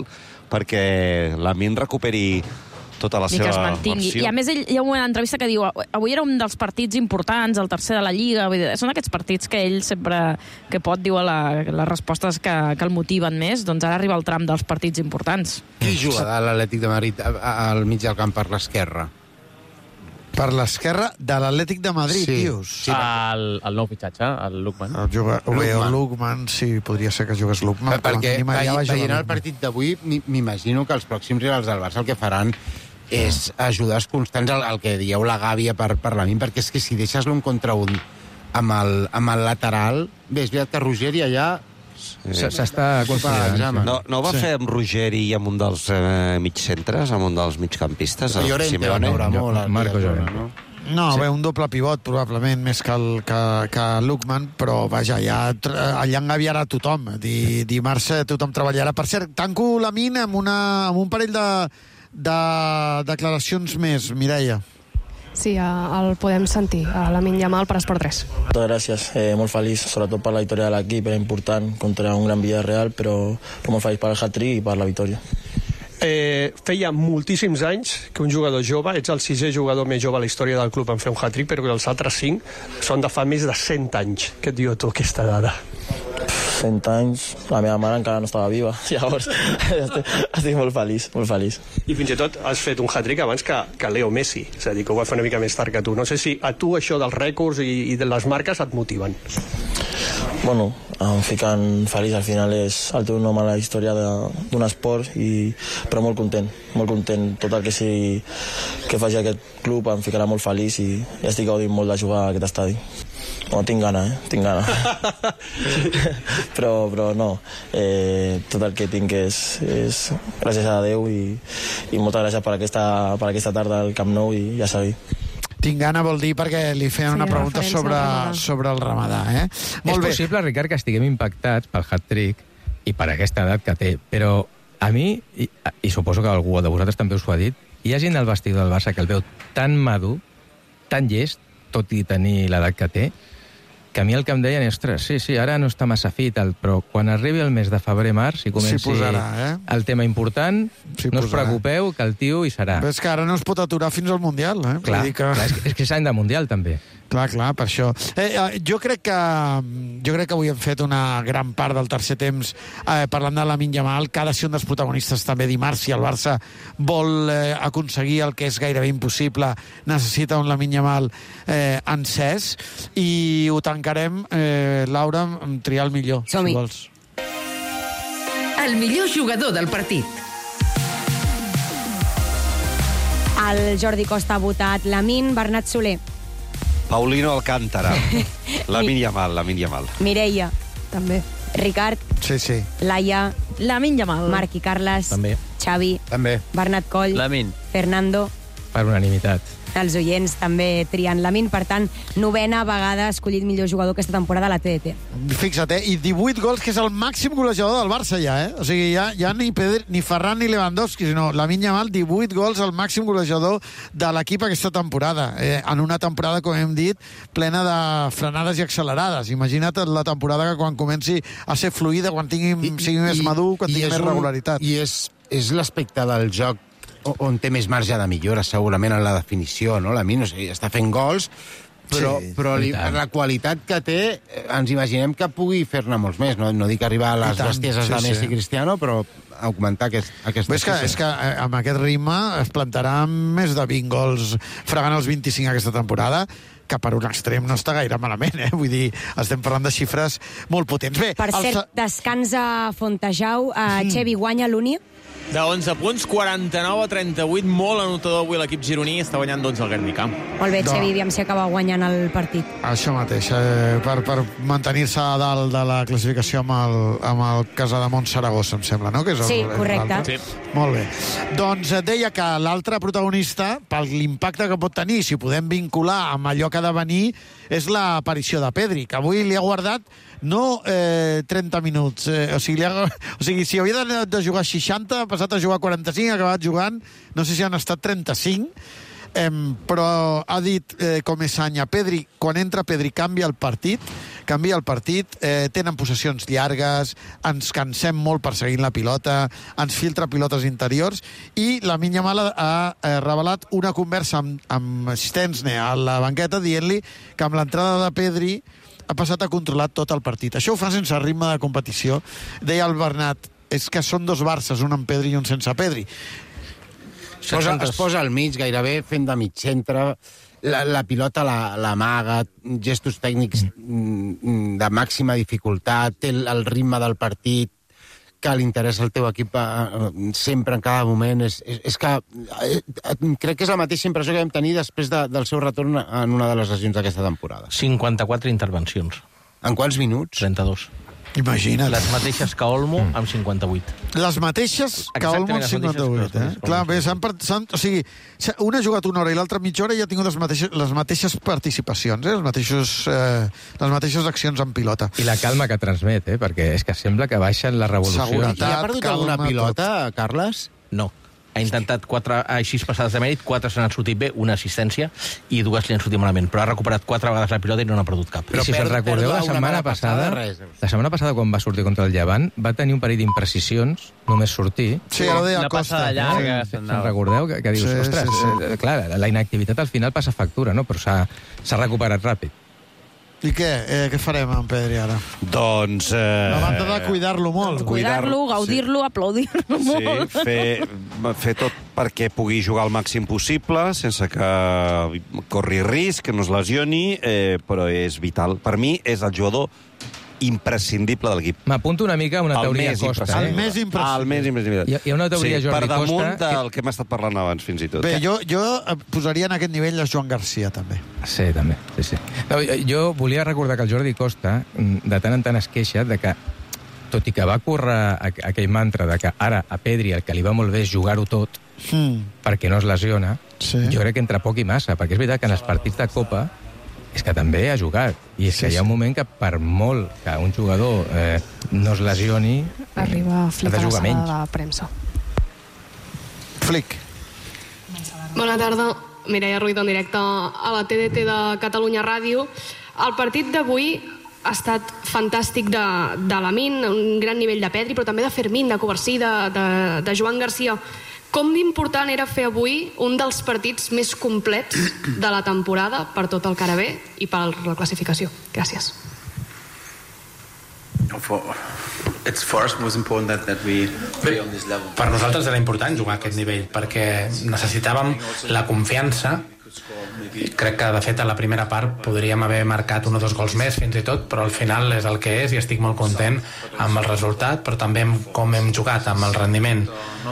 perquè Lamine recuperi tota la seva versió. I a més, ell, hi ha un moment d'entrevista que diu avui era un dels partits importants, el tercer de la Lliga. Vull dir, són aquests partits que ell sempre que pot diu a la, les respostes que, que el motiven més. Doncs ara arriba el tram dels partits importants. Qui juga de l'Atlètic de Madrid al mig del camp per l'esquerra? Per l'esquerra de l'Atlètic de Madrid, sí. dius? Sí, el, el nou fitxatge, el Lookman. El, juga, el, el Lookman, sí, podria ser que jugués Lookman. Perquè veient el partit d'avui, m'imagino que els pròxims rivals del Barça el que faran és ajudes constants al, al que dieu la gàbia per, per Lamine, perquè és que si deixes l'un contra un amb el, amb el lateral, bé, és veritat que Roger i allà s'està considerant. No, no ho va sí. fer amb Rogeri i amb un dels eh, migcentres, amb un dels migcampistes, el Llorente, Simeone. molt, Marco Llorente. No? No, sí. bé, un doble pivot, probablement, més que el que, que Lookman, però, vaja, ja allà engaviarà tothom. Di, dimarts tothom treballarà. Per cert, tanco Lamine amb, una, amb un parell de, de declaracions més, Mireia. Sí, el podem sentir, a Lamine Yamal per Esport tres. Moltes gràcies, eh, molt feliç, sobretot per la victòria de l'equip, era important contra un gran Villarreal, però, però molt feliç per el hat-trick i per la victòria. Eh, feia moltíssims anys que un jugador jove, ets el sisè jugador més jove a la història del club en fer un hat-trick, però els altres cinc són de fa més de cent anys. Què et diu tu aquesta dada? cent anys, la meva mare encara no estava viva, llavors estic, estic molt feliç, molt feliç. I fins i tot has fet un hat-trick abans que, que Leo Messi, és a dir, que ho va fer una mica més tard que tu. No sé si a tu això dels rècords i, i de les marques et motiven. Bueno, em fiquen feliç, al final és el teu nom a la història d'un esport, i, però molt content, molt content. Tot el que sigui que faci aquest club em ficarà molt feliç i, i estic gaudint molt de jugar a aquest estadi. No, tinc gana, eh? Tinc gana. però, però no, eh, tot el que tinc és, és gràcies a Déu i, i moltes gràcies per aquesta, per aquesta tarda al Camp Nou i ja seguir. Tinc gana vol dir perquè li feien sí, una pregunta sobre, sobre el ramadà, eh? Molt és bé. possible, Ricard, que estiguem impactats pel hat-trick i per aquesta edat que té, però a mi, i, i suposo que algú de vosaltres també us ho ha dit, hi ha gent al vestidor del Barça que el veu tan madur, tan llest, tot i tenir l'edat que té, que a mi el que em deien és, ostres, sí, sí, ara no està massa fit, però quan arribi el mes de febrer-març i comenci posarà, eh? el tema important, no us preocupeu, que el tio hi serà. Però és que ara no es pot aturar fins al Mundial, eh? Clar, Vull dir que... clar és, que, és que és any de Mundial, també. Clar, clar, per això. Eh, eh, jo crec que jo crec que avui hem fet una gran part del tercer temps eh, parlant de Lamine Yamal, que ha de ser un dels protagonistes també dimarts. Si el Barça vol eh, aconseguir el que és gairebé impossible, necessita un Lamine Yamal eh, encès, i ho tancarem, eh, Laura, amb triar el millor, si vols. El millor jugador del partit. El Jordi Costa ha votat Lamine. Bernat Soler. Paulino Alcántara. Lamine Yamal, Lamine Yamal. Mireia. També. Ricard. Sí, sí. Laia. Lamine Yamal. Marc i Carles. També. Xavi. També. Bernat Coll. Lamine. Fernando. Per unanimitat. Els oients també trien Lamine. Per tant, novena vegada escollit millor jugador aquesta temporada a la T D T. Fixa't, eh? I divuit gols, que és el màxim golejador del Barça ja, eh? O sigui, ja, ja ni, Pedri, ni Ferran ni Lewandowski, sinó Lamine Yamal, divuit gols, el màxim golejador de l'equip aquesta temporada. Eh, en una temporada, com hem dit, plena de frenades i accelerades. Imagina't la temporada que quan comenci a ser fluida, quan tingui, I, sigui més i, madur, quan tingui més regularitat. Un, I és, és l'aspecte del joc on té més marge de millora, segurament, en la definició, no? Lamine, o sigui, està fent gols, però, sí, però li, la qualitat que té, ens imaginem que pugui fer-ne molts més. No, no dic arribar a les bestieses sí, de Messi i sí. Cristiano, però augmentar aquest, aquesta... És que, és que amb aquest ritme es plantarà més de vint gols fregant els vint-i-cinc aquesta temporada, que per un extrem no està gaire malament, eh? Vull dir, estem parlant de xifres molt potents. Bé, per cert, el... descansa Fontejau, uh, mm. Xevi guanya l'Uni. De onze punts, quaranta-nou a trenta-vuit, molt anotador avui l'equip gironí, està guanyant dotze al Guernica. Molt bé, Xevi, aviam si acaba guanyant el partit. Això mateix, eh, per, per mantenir-se a dalt de la classificació amb el, amb el Casademont Saragossa, em sembla, no? Que és el, sí, correcte. Sí. Molt bé. Doncs deia que l'altre protagonista, per l'impacte que pot tenir, si ho podem vincular amb allò que ha de venir, és l'aparició de Pedri, que avui li ha guardat no eh, trenta minuts, eh, o, sigui, ha, o sigui, si havia de, de jugar seixanta, ha passat a jugar quaranta-cinc, ha acabat jugant, no sé si han estat trenta-cinc, eh, però ha dit eh, Comesaña, Pedri, quan entra Pedri canvia el partit, canvia el partit, eh, tenen possessions llargues, ens cansem molt perseguint la pilota, ens filtra pilotes interiors, i Lamine Yamal ha, ha revelat una conversa amb, amb Szczęsny a la banqueta dient-li que amb l'entrada de Pedri ha passat a controlar tot el partit. Això ho fa sense ritme de competició. Deia el Bernat, és que són dos Barces, un amb Pedri i un sense Pedri. Es posa, es posa al mig, gairebé fent de mig centre, la, la pilota l'amaga, la gestos tècnics mm. de màxima dificultat, té el, el ritme del partit, que li interessa el teu equip eh, sempre, en cada moment. És, és, és que eh, crec que és la mateixa impressió que vam tenir després de, del seu retorn en una de les lesions d'aquesta temporada. cinquanta-quatre intervencions. En quants minuts? trenta-dos. Imagina't. Les mateixes que Olmo, mm. amb cinquanta-vuit. Les mateixes que Olmo amb cinquanta-vuit, eh? Clar, bé, s'han, s'han, o sigui, una ha jugat una hora i l'altra mitja hora i ha tingut les mateixes, les mateixes participacions, eh? Les mateixos, eh, les mateixes accions en pilota. I la calma que transmet, eh? Perquè és que sembla que baixen les revolucions. Seguretat, I ha perdut calma, alguna pilota, tot. Carles? No. ha intentat quatre així passades de mèrit, quatre se n'han sortit bé, una assistència, i dues li han sortit malament. Però ha recuperat quatre vegades la pilota i no n'ha perdut cap. Però si se'n recordeu, la setmana passada, la setmana passada, quan va sortir contra el Llevant, va tenir un parell d'imprecisions, només sortir. Sí, ja ho deia una Costa. passada llarga. Se'n recordeu? Que, que dius, Sí, ostres, sí, sí. eh, clar, la inactivitat al final passa factura, no? Però s'ha s'ha recuperat ràpid. I què? Eh, què farem amb Pedri ara? Doncs... Eh, A banda de cuidar-lo molt. Cuidar-lo, gaudir-lo, aplaudir-lo Sí, molt. fer, fer tot perquè pugui jugar al màxim possible, sense que corri risc, que no es lesioni, eh, però és vital. Per mi és el jugador imprescindible de l'equip. M'apunto una mica a una El teoria més Costa. imprescindible. El més imprescindible. El més imprescindible. Hi ha- hi ha una teoria sí, Jordi per damunt Costa del que hem estat parlant abans, fins i tot. Bé, jo, jo posaria en aquest nivell a Joan Garcia, també. Sí, també. Sí, sí. No, jo volia recordar que el Jordi Costa de tant en tant es queixa de que, tot i que va córrer aquell mantra de que ara a Pedri el que li va molt bé és jugar-ho tot, Mm. perquè no es lesiona, Sí. jo crec que entra poc i massa, perquè és veritat que en els partits de Copa és que també ha jugat. I és Sí, que hi ha un moment que per molt que un jugador eh, no es lesioni, Arriba a ha flipar de la jugar sala menys. de premsa. Flick. Bona tarda. Mireia Ruiz, en directe a la T D T de Catalunya Ràdio. El partit d'avui ha estat fantàstic de, de Lamine, un gran nivell de Pedri, però també de Fermín, de Covarsí, de, de, de Joan Garcia. Com d'important era fer avui un dels partits més complets de la temporada per tot el que ara ve i per la classificació? Gràcies. For, it's for us most important that, that we play on this level. Per nosaltres era important jugar a aquest nivell perquè necessitàvem la confiança. Crec que de fet a la primera part podríem haver marcat un o dos gols més fins i tot, però al final és el que és i estic molt content amb el resultat, però també amb com hem jugat, amb el rendiment.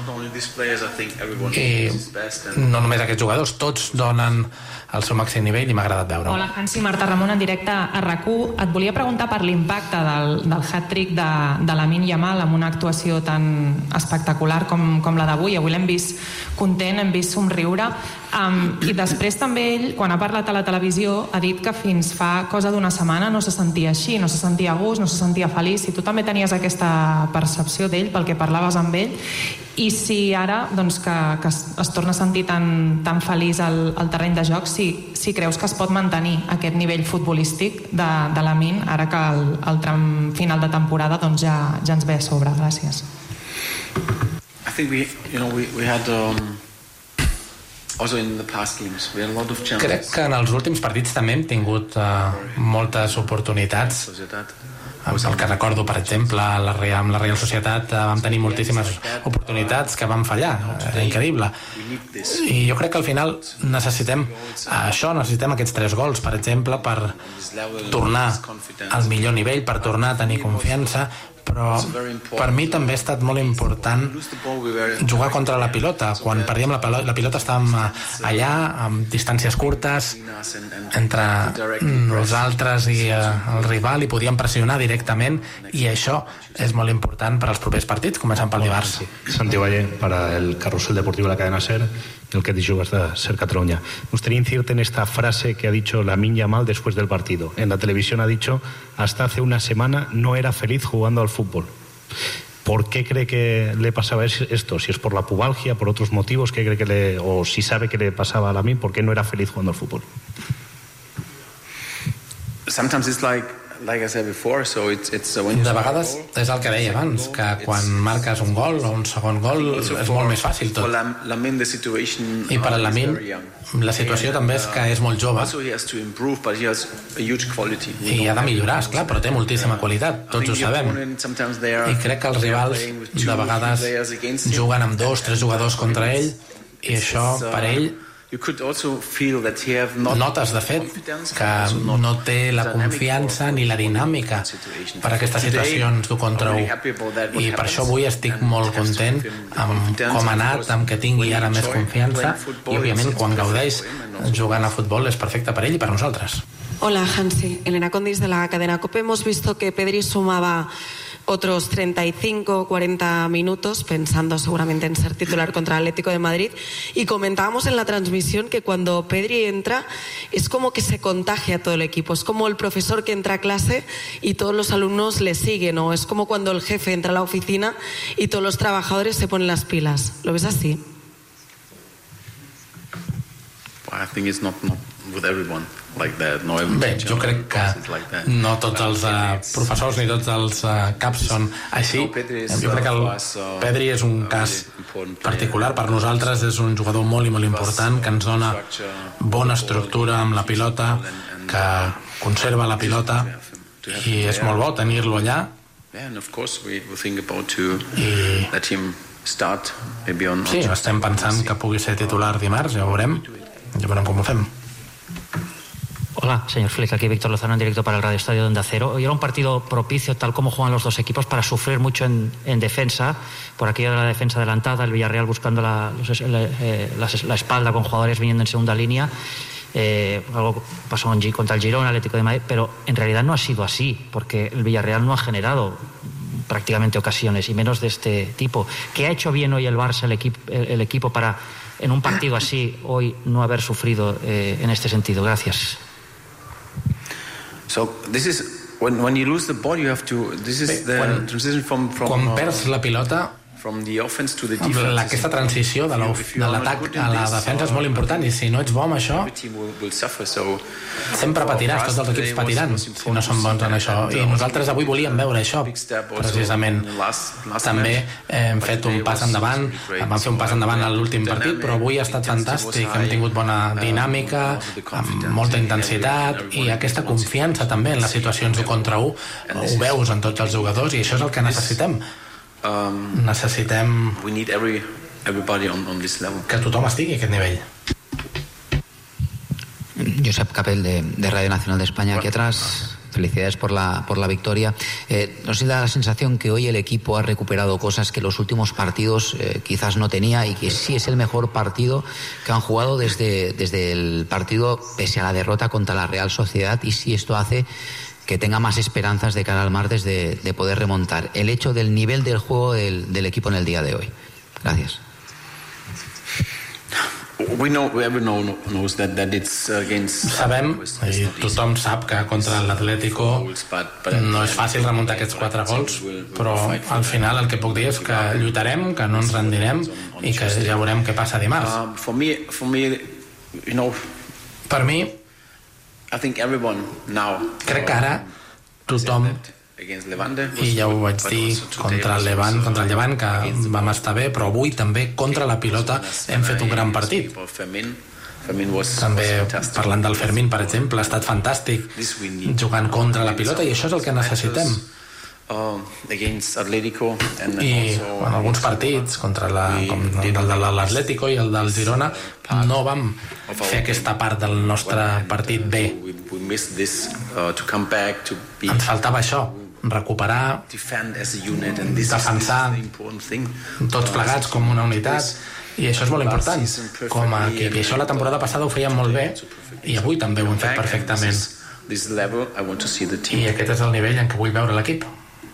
I no només aquests jugadors, tots donen el seu màxim nivell i m'ha agradat veure-ho. Hola, Hansi, Marta Ramon en directe a RAC u. Et volia preguntar per l'impacte del, del hat-trick de, de Lamine Yamal amb una actuació tan espectacular com, com la d'avui. Avui l'hem vist content, hem vist somriure. Um, I després també ell, quan ha parlat a la televisió, ha dit que fins fa cosa d'una setmana no se sentia així, no se sentia a gust, no se sentia feliç. I tu també tenies aquesta percepció d'ell pel que parlaves amb ell. I si ara doncs, que, que es, es torna a sentir tan, tan feliç al, al terreny de joc, si, si creus que es pot mantenir aquest nivell futbolístic de, de Lamine ara que el, el tram final de temporada doncs, ja, ja ens ve a sobre. Gràcies. I think we, you know, we, we had um, also in the past games we had a lot of chances. Crec que en els últims partits també hem tingut uh, moltes oportunitats. El que recordo, per exemple, la Real, amb la Real Societat uh, vam tenir moltíssimes oportunitats que vam fallar. Era increïble. I jo crec que al final necessitem uh, això, necessitem aquests tres gols, per exemple, per tornar al millor nivell, per tornar a tenir confiança, però per mi també ha estat molt important jugar contra la pilota. Quan perdíem la pilota, la pilota estàvem allà amb distàncies curtes entre nosaltres i el rival i podíem pressionar directament, i això és molt important per als propers partits, començant pel Barça. Santi Valle, para el Carrusel Deportivo de la cadena SER, el que dices de SER Cataluña. Me gustaría incidirte en esta frase que ha dicho Lamine Yamal después del partido. En la televisión ha dicho: hasta hace una semana no era feliz jugando al fútbol. ¿Por qué cree que le pasaba esto? Si es por la pubalgia, por otros motivos, ¿qué cree que le, o si sabe que le pasaba a Lamine, ¿por qué no era feliz jugando al fútbol? Sometimes it's like like I said before, so it's it's uh, when you de vegades és el que deia abans, que quan marques un gol o un segon gol és molt més fàcil tot. I per a Lamine la situació també és que és molt jove i ha de millorar, esclar, però té moltíssima qualitat, tots ho sabem. I crec que els rivals de vegades juguen amb dos, tres jugadors contra ell, i això per ell notes, de fet, que no té la confiança ni la dinàmica per a aquestes situacions d'un contra un. I per això avui estic molt content amb com ha anat, amb que tingui ara més confiança, i òbviament quan gaudeix jugant a futbol és perfecte per ell i per nosaltres. Hola, Hansi. Elena Condis de la cadena COPE. Hemos visto que Pedri sumaba otros treinta y cinco o cuarenta minutos, pensando seguramente en ser titular contra el Atlético de Madrid, y comentábamos en la transmisión que cuando Pedri entra es como que se contagia a todo el equipo, es como el profesor que entra a clase y todos los alumnos le siguen, o es como cuando el jefe entra a la oficina y todos los trabajadores se ponen las pilas. ¿Lo ves así? I think it's not, not with everyone like that. No, Bé, jo crec que no tots els uh, professors ni tots els uh, caps són així. Jo crec que el Pedri és un cas particular. Per nosaltres és un jugador molt i molt important, que ens dona bona estructura amb la pilota, que conserva la pilota, i és molt bo tenir-lo allà. Sí, estem pensant que pugui ser titular dimarts, ja ho veurem, ja veurem com ho fem. Hola, señor Flick, aquí Víctor Lozano en directo para el Radio Estadio de Onda Cero. Hoy era un partido propicio, tal como juegan los dos equipos, para sufrir mucho en, en defensa, por aquello de la defensa adelantada, el Villarreal buscando la, los, eh, la, la espalda con jugadores viniendo en segunda línea. Eh, algo pasó en G, contra el Girona, Atlético de Madrid, pero en realidad no ha sido así, porque el Villarreal no ha generado prácticamente ocasiones, y menos de este tipo. ¿Qué ha hecho bien hoy el Barça, el, equipo, el, el equipo, para en un partido así hoy no haber sufrido eh, en este sentido? Gracias. So this is when when you lose the ball, you have to. This is the quan, transition from from. Quan perds la pilota, from the offense to the defense. Aquesta transició de l'atac a la defensa és molt important, i si no ets bo amb això, sempre patiràs, tots els equips patiran si no són bons en això, i nosaltres avui volíem veure això precisament. També hem fet un pas endavant, vam fer un pas endavant a l'últim partit, però avui ha estat fantàstic, hem tingut bona dinàmica, amb molta intensitat, i aquesta confiança també en les situacions de contra u, ho veus en tots els jugadors, i això és el que necessitem. Um, necessitem we need every, everybody on, on this level. Que tothom estigui a aquest nivell. Josep Capel, de, de Radio Nacional de España, aquí atrás. Felicidades por la, por la victoria. Eh, ¿No se da la sensación que hoy el equipo ha recuperado cosas que los últimos partidos eh, quizás no tenía, y que sí es el mejor partido que han jugado desde, desde el partido pese a la derrota contra la Real Sociedad, y si esto hace que tenga más esperanzas de cara al martes de, de poder remontar? El hecho del nivel del juego del, del equipo en el día de hoy. Gracias. We know, everyone knows that, that it's against... Sabem, i tothom sap que contra l'Atlético no és fàcil remuntar aquests quatre gols, però al final el que puc dir és que lluitarem, que no ens rendirem, i que ja veurem què passa dimarts. Uh, for me, for me, you know, per mi, I think everyone now, crec que ara tothom, i ja ho vaig dir contra el Levant, contra el Llevant, que vam estar bé, però avui també contra la pilota hem fet un gran partit. També parlant del Fermín, per exemple, ha estat fantàstic jugant contra la pilota, i això és el que necessitem. I en alguns partits, contra la, com el de l'Atlético i el del Girona, no vam fer aquesta part del nostre partit bé. Ens faltava això, recuperar, defensar tots plegats com una unitat, i això és molt important com a equip, i això la temporada passada ho fèiem molt bé, i avui també ho hem fet perfectament, i aquest és el nivell en què vull veure l'equip.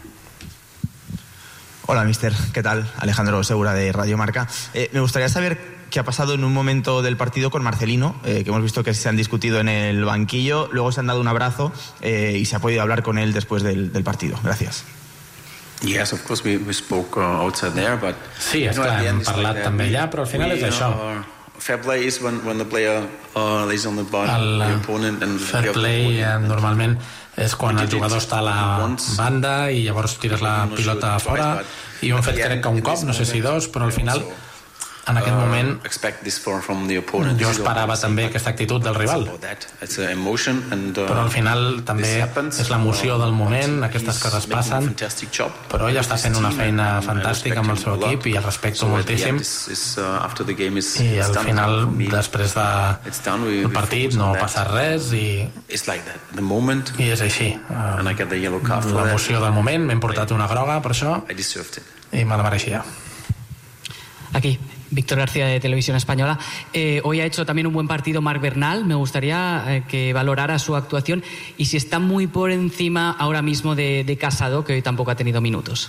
Hola, mister. ¿Qué tal? Alejandro Segura, de Radio Marca. Eh, me gustaría saber qué ha pasado en un momento del partido con Marcelino, eh, que hemos visto que se han discutido en el banquillo, luego se han dado un abrazo eh, y se ha podido hablar con él después del, del partido. Gracias. Yes, of course we, we spoke uh, outside there, but sí, esclar, hem parlat like també allà, però al final és això. Fair play is when, when the player uh, lays on the ball, el the opponent, and fair play eh, normalment és quan el jugador està a la banda i llavors tires la pilota a fora, i ho hem fet crec que un cop, no sé si dos, però al final en aquest moment jo esperava també aquesta actitud del rival, però al final també és l'emoció del moment, aquestes coses passen, però ell està fent una feina fantàstica amb el seu equip i el respecto moltíssim, i al final després del partit no passa res, i, i és així, l'emoció del moment, m'he portat una groga per això i me la mereixia. Aquí Víctor García, de Televisión Española. Eh, hoy ha hecho también un buen partido Marc Bernal. Me gustaría eh, que valorara su actuación y si está muy por encima ahora mismo de, de Casado, que hoy tampoco ha tenido minutos.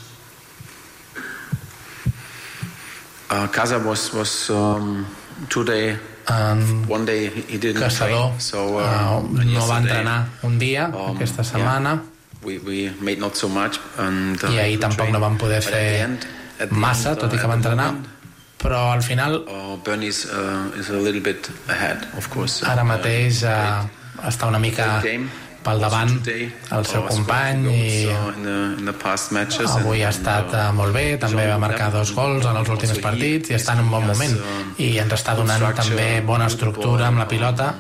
Uh, Casa was, was um, today. Um, One day he didn't Casado train, so, uh, uh, no va entrenar un dia um, aquesta setmana, yeah. we, we made not so much, and, uh, i ahir tampoc no vam poder fer massa, tot i que va entrenar, però al final Uh, Bernie is, uh, is a little bit ahead, of course. ara mateix uh, està una mica pel davant el seu company i avui ha estat uh, molt bé, també va marcar dos gols en els últims partits i està en un bon moment i ens està donant també bona estructura amb la pilota.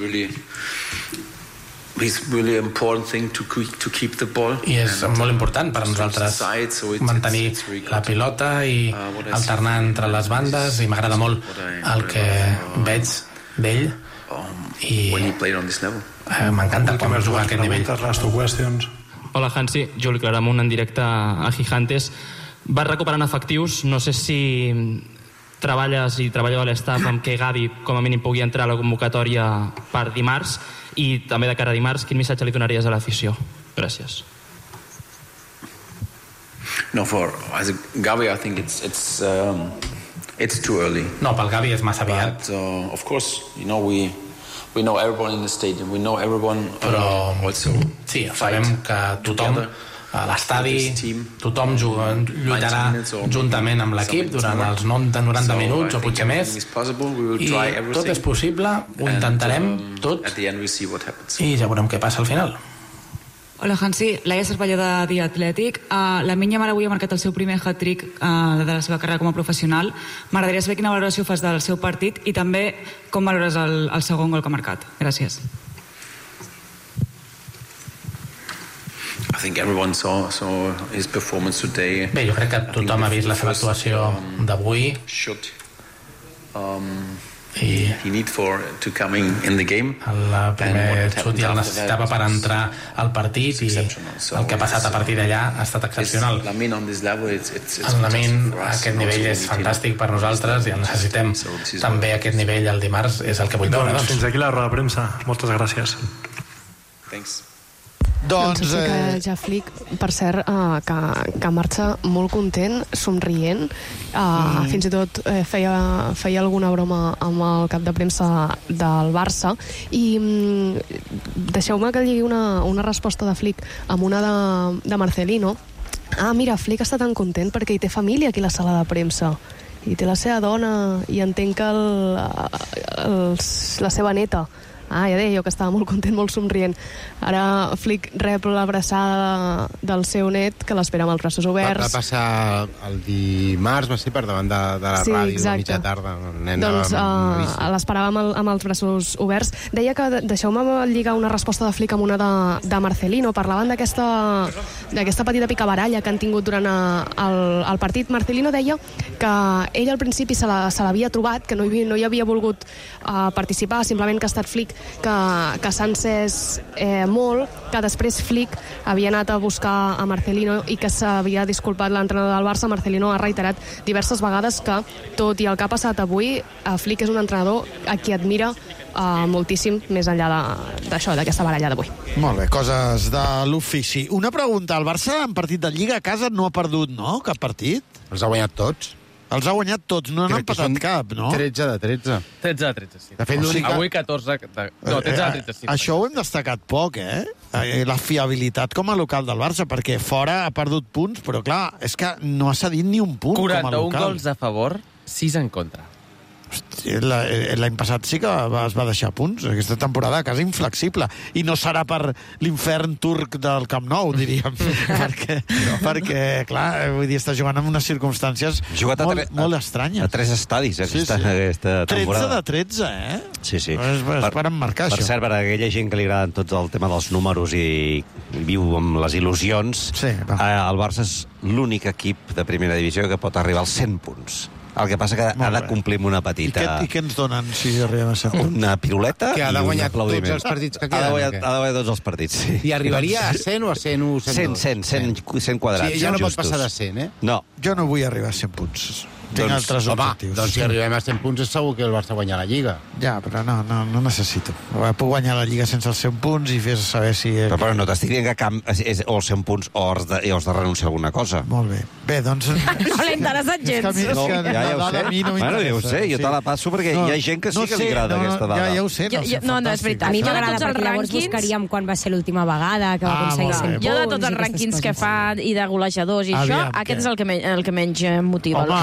It's really important thing to to keep the ball. I és molt important per a nosaltres mantenir la pilota i alternar entre les bandes, i m'agrada molt el que veig d'ell i eh, m'encanta com jugar a aquest nivell. Hola Hansi, Juli Claramunt en directe a Gigantes. Vas recuperant efectius, no sé si treballes i treballeu a l'estaf amb que Gavi com a mínim pugui entrar a la convocatòria per dimarts, i també de cara a dimarts, quin missatge li donaries a l'afició? Gràcies. No, for as Gavi, I think it's it's um, it's too early. No, pel Gavi és massa aviat. But, uh, of course, you know, we we know everyone in the stadium. We know everyone. Però uh, also sí, sabem que tothom a l'estadi, tothom juga, lluitarà juntament amb l'equip durant els noranta minuts o potser més, i tot és possible, ho intentarem tot i ja veurem què passa al final. Hola Hansi, Laia Cervelló de The Athletic. Uh, la Minya Mar avui ha marcat el seu primer hat-trick uh, de la seva carrera com a professional. M'agradaria saber quina valoració fas del seu partit i també com valores el, el segon gol que ha marcat. Gràcies. I think everyone saw, saw his performance today. Bé, jo crec que tothom ha vist la seva actuació d'avui. Um, he, he need for to coming in the game. El primer xut ja el necessitava per entrar al partit i el que ha passat a partir d'allà ha estat excepcional. El Lamin a aquest nivell és fantàstic per nosaltres i el necessitem també a aquest nivell el dimarts, és el que vull veure. Doncs fins aquí la roda de premsa. Moltes gràcies. Thanks. Doncs... doncs que ja Flick, per cert, uh, que, que marxa molt content, somrient, uh, mm. fins i tot eh, feia, feia alguna broma amb el cap de premsa del Barça, i mm, deixeu-me que lligui una, una resposta de Flick amb una de, de Marcelino. Ah, mira, Flick està tan content perquè hi té família aquí a la sala de premsa, i té la seva dona, i entenc que el, el, la seva neta. Ah, ja deia jo que estava molt content, molt somrient. Ara Flick rep l'abraçada del seu net, que l'espera amb els braços oberts. Va, va passar el dimarts, va ser per davant de, de la sí, ràdio, a mitja tarda. Nena, doncs uh, l'esperava amb, el, amb els braços oberts. Deia que, deixeu-me lligar una resposta de Flick amb una de, de Marcelino. Parlaven d'aquesta d'aquesta petita picabaralla que han tingut durant el, el partit. Marcelino deia que ell al principi se l'havia trobat, que no hi, no hi havia volgut uh, participar, simplement que ha estat Flick que, que s'ha encès eh, molt, que després Flick havia anat a buscar a Marcelino i que s'havia disculpat l'entrenador del Barça. Marcelino ha reiterat diverses vegades que, tot i el que ha passat avui, Flick és un entrenador a qui admira eh, moltíssim, més enllà d'això, d'aquesta baralla d'avui. Molt bé, coses de l'ofici. Una pregunta, el Barça en partit de Lliga a casa no ha perdut, no? Cap partit? Els ha guanyat tots. Els ha guanyat tots, no han empatat cap, no? tretze de tretze. tretze de tretze, sí. De fet, o sigui, avui catorze... De... No, tretze de tretze, sí. Això ho hem destacat poc, eh? La fiabilitat com a local del Barça, perquè fora ha perdut punts, però clar, és que no ha cedit ni un punt com a local. quaranta-un gols a favor, sis en contra. L'any passat sí que es va deixar punts. Aquesta temporada quasi inflexible, i no serà per l'infern turc del Camp Nou, diríem. perquè, no. perquè, clar, vull dir, està jugant en unes circumstàncies molt, molt estranyes. A tres estadis, eh, sí, aquesta, sí. aquesta temporada. tretze de tretze, eh? Sí, sí. Es, es per, marcar per això. cert, per a aquella gent que li agraden tots el tema dels números i viu amb les il·lusions, sí, el Barça és l'únic equip de primera divisió que pot arribar als cent punts. El que passa que ha de complir amb una petita... I què, i què ens donen si arribem a cent punts? Una piruleta que ha de guanyar tots els partits que queden. Ha de guanyar, ha de guanyar tots els partits, sí. I arribaria a cent o a cent u? cent, cent, cent, cent quadrats. Sí, ja no pot passar de cent, eh? No. Jo no vull arribar a cent punts. Tinc doncs, altres home, objectius. doncs si arribem a cent punts és segur que el Barça guanyar la Lliga. Ja, però no, no, no necessito. Puc guanyar la Lliga sense els cent punts i fes saber si... Però, però no t'estic dient que camp, és, o cent punts o has de, o has de renunciar a alguna cosa. Molt bé. Bé, doncs... No l'ha interessat gens. És que, no, és que ja, ja ho sé. No bueno, ja ho sé, jo te la passo perquè no, hi ha gent que sí no que li agrada no, aquesta dada. Ja, ja ho sé. No, jo, no, no, és veritat. A mi m'agrada perquè llavors buscaríem quan va ser l'última vegada que va aconseguir cent punts. Jo de tots els rànquings que fa i de golejadors i això, aquest és el que, el que menys motiva. Aquest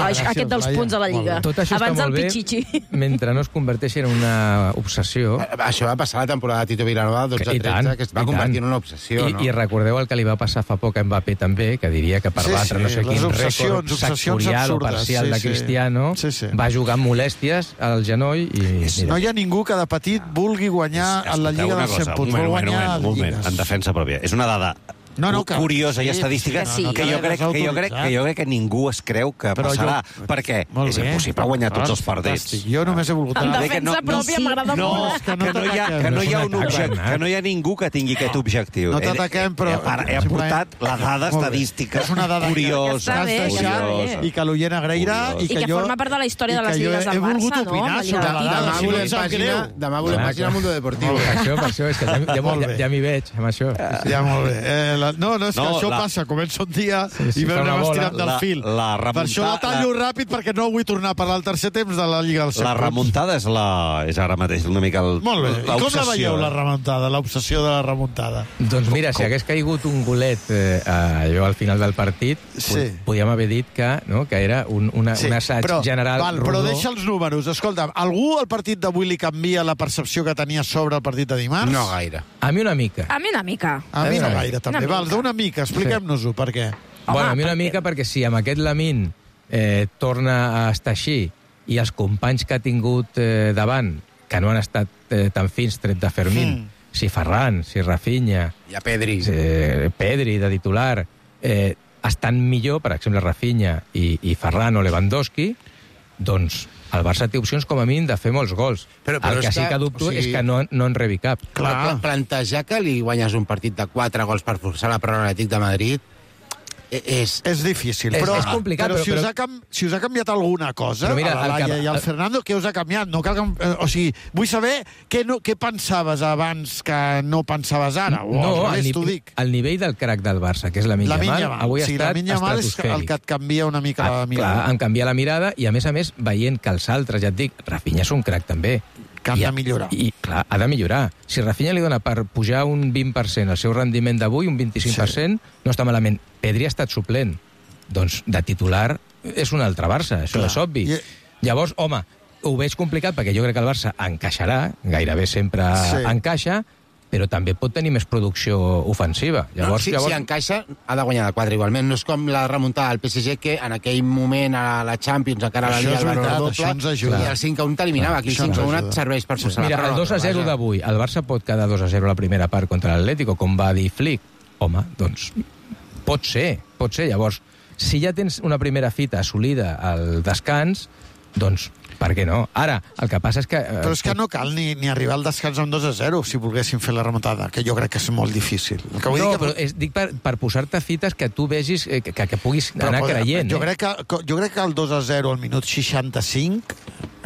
aquest dels punts a la Lliga. Tot això Abans està el molt bé, Pichichi. mentre no es converteixi en una obsessió. Això va passar la temporada de Tito Vilanova, dotze tretze, que es va convertir en una obsessió, I, no? I recordeu el que li va passar fa poc a Mbappé també, que diria que per Sí, batre sí, no sé les quin obsessions, rècord obsessions sectorial o absurdes, parcial sí, de sí. Cristiano, Sí, sí. va jugar amb molèsties al genoll i... Mira. No hi ha ningú que de petit vulgui guanyar a la Lliga una dels cosa, cent punts. un moment, Vol un guanyar moment, un moment, lligues. en defensa pròpia. És una dada No, no, que- curiosa i sí, estadística que sí. que, jo crec, que, jo crec, que jo crec que ningú es creu que Però passarà, jo- perquè Molt és bé. impossible guanyar tots els partits. Fantàstic. Jo només he volgut... En anar- defensa pròpia m'agrada no, molt. que no, hi ha, que no hi ha un objectiu, que no hi ha ningú que tingui aquest objectiu. No t'ataquem, però... He, he, he aportat la dada Molt bé. estadística És una dada curiosa. que està bé, que has deixat curiosa. i que l'oient agrairà i I que, que jo... forma part de la història i de les que jo lligues he del volgut Barça, no? opinar Amb la Lliga sobre la de dada. Demà Si no volem em sap pàgina, greu. demà volem Clar, pàgina clar. Mundo Deportivo. Per això, per això, és que ja, ja, Molt ja, bé. ja m'hi veig, amb això. Ja, molt bé. Eh, la... No, no, és que No, això la- passa. Comença un dia Sí, sí, i fa vam una anar bola. estirant del La- fil. la Per remunta- això la tallo la- ràpid, perquè no vull tornar a parlar al tercer temps de la Lliga dels cent La punts. remuntada és, la, és ara mateix una mica el, Molt bé. I com la l'obsessió, veieu, la eh? remuntada, l'obsessió de la remuntada? Doncs mira, si hagués caigut un golet eh, allò al final del partit, Sí. po- podíem haver dit que, no, que era un, una, un assaig però, general val, rodó. però deixa els números. Escolta, algú al partit d'avui li canvia la percepció que tenia sobre el partit de dimarts? No gaire. A mi una mica. A mi una mica. A mi no Una gaire, també. mica. Val, d'una mica, expliquem-nos-ho, per què. Home, Bueno, a mi una perquè- mica perquè si amb aquest Lamine eh, torna a estar així i els companys que ha tingut eh, davant, que no han estat eh, tan fins, tret de Fermín, Mm. si Ferran, si Rafinha, I a Pedri. eh, Pedri de titular, eh, estan millor, per exemple, Rafinha i, i Ferran o Lewandowski, doncs el Barça té opcions com a mínim de fer molts gols. Però- però el que és sí que, que dubto o sigui- és que no, no en rebi cap. Clar. Plantejar que li guanyes un partit de quatre gols per forçar la pròrroga a l'Atlètic de Madrid eh, és... És difícil. És- però, és complicat, però, però- si, us però- ha cam... si us ha canviat alguna cosa, Però mira, a la el Laia que- i al el- Fernando, què us ha canviat? No cal que... eh, O sigui, vull saber què, no, què pensaves abans que no pensaves ara. O no, al al, revés, ni, t'ho dic. al nivell del crack del Barça, que és la Yamal, Yamal. avui o ha sigui, estat la Yamal és estratosfèric. el que et canvia una mica la Ah, mirada. clar, em canvia la mirada i, a més a més, veient que els altres, ja et dic, Rafinha és un crac també. Que han I, de millorar. I, clar, ha de millorar. Si Rafinha li dona per pujar un vint per cent el seu rendiment d'avui, un vint-i-cinc per cent, sí. no està malament. Pedri ha estat suplent. Doncs de titular és un altre Barça, això Clar. és obvi. I- Llavors, home, ho veig complicat perquè jo crec que el Barça encaixarà, gairebé sempre Sí. encaixa, però també pot tenir més producció ofensiva. No, Llavors, si, llavors... si encaixa, ha de guanyar de quatre igualment. No és com la remuntada del P S G, que en aquell moment a la Champions, encara a la Això Liga, és el valor veritat, doble, això ens ajuda. i el cinc a un t'eliminava. Aquí el Això ens cinc a un ajuda. et serveix per forçar Mira, la el pròrroga. dos a zero vaja. d'avui, el Barça pot quedar dos a zero la primera part contra l'Atlético, com va dir Flick? Home, doncs pot ser, pot ser. Llavors, si ja tens una primera fita assolida al descans, doncs per què no? Ara, el que passa és que... eh, Però és que no cal ni, ni arribar al descans amb dos a zero si volguéssim fer la remuntada, que jo crec que és molt difícil. El que vull no, dir que... però és, dic per, per posar-te fites que tu vegis, eh, que, que puguis Però anar poder- creient. Jo eh? crec, que, jo crec que el dos a zero al minut seixanta-cinc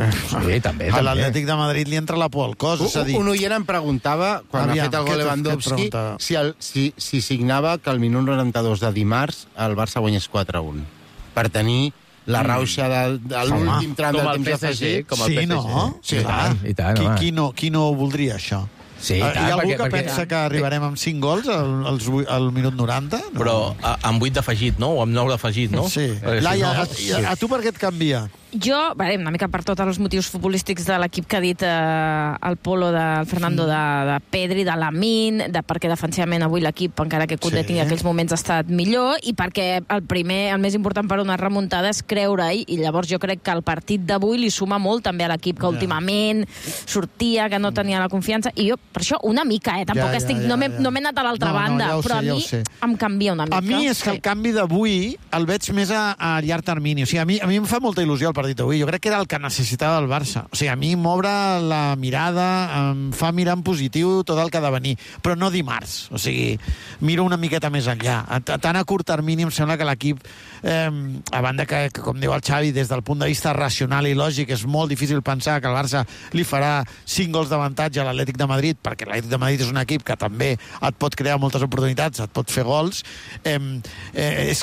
Sí, també, a també. l'Atlètic de Madrid li entra la por al cos. És a dir, Un, un oient em preguntava, quan Aviam, ha fet el què gol et- què et Lewandowski, preguntava? si, el, si, si signava que el minut noranta-dos de dimarts el Barça guanyés quatre a un, per tenir la rauxa de, de l'últim tram com del el temps P S G, afegit. com el sí, P S G. no? Sí, i tant, i tant, qui, home. qui, no, qui no ho voldria, això? Sí, i Eh, tant, Hi ha algú perquè- que perquè- pensa que arribarem amb cinc gols al, als vu- al minut noranta? No. Però a, amb vuit d'afegit, no? O amb nou d'afegit, no? Sí. Perquè si Laia, no- a, a, a tu per què et canvia? Jo, bé, una mica per tots els motius futbolístics de l'equip que ha dit eh, el Polo del Fernando de, de Pedri, de Lamine, de perquè defensivament avui l'equip, encara que Koundé Sí. tingui aquells moments, ha estat millor, i perquè el primer, el més important per una remuntada és creure-hi, i llavors jo crec que el partit d'avui li suma molt també a l'equip, que Ja. últimament sortia, que no tenia la confiança, i jo, per això, una mica, eh? Tampoc Ja, ja, estic, ja, no m'he ja. no m'he anat a l'altra No, no, banda, ja ho però sé, a ja mi ho sé. em canvia una mica. A mi és que el canvi d'avui el veig més a, a llarg termini. O sigui, a mi, a mi em fa molta il·lusió el partit d'avui. Jo crec que era el que necessitava el Barça. O sigui, a mi m'obre la mirada, em fa mirar en positiu tot el que ha de venir. Però no dimarts. O sigui, miro una miqueta més enllà. A, a, tant a curt termini em sembla que l'equip, eh, a banda que, que, com diu el Xavi, des del punt de vista racional i lògic, és molt difícil pensar que el Barça li farà cinc gols d'avantatge a l'Atlètic de Madrid, perquè l'Atlètic de Madrid és un equip que també et pot crear moltes oportunitats, et pot fer gols. Eh, eh, és que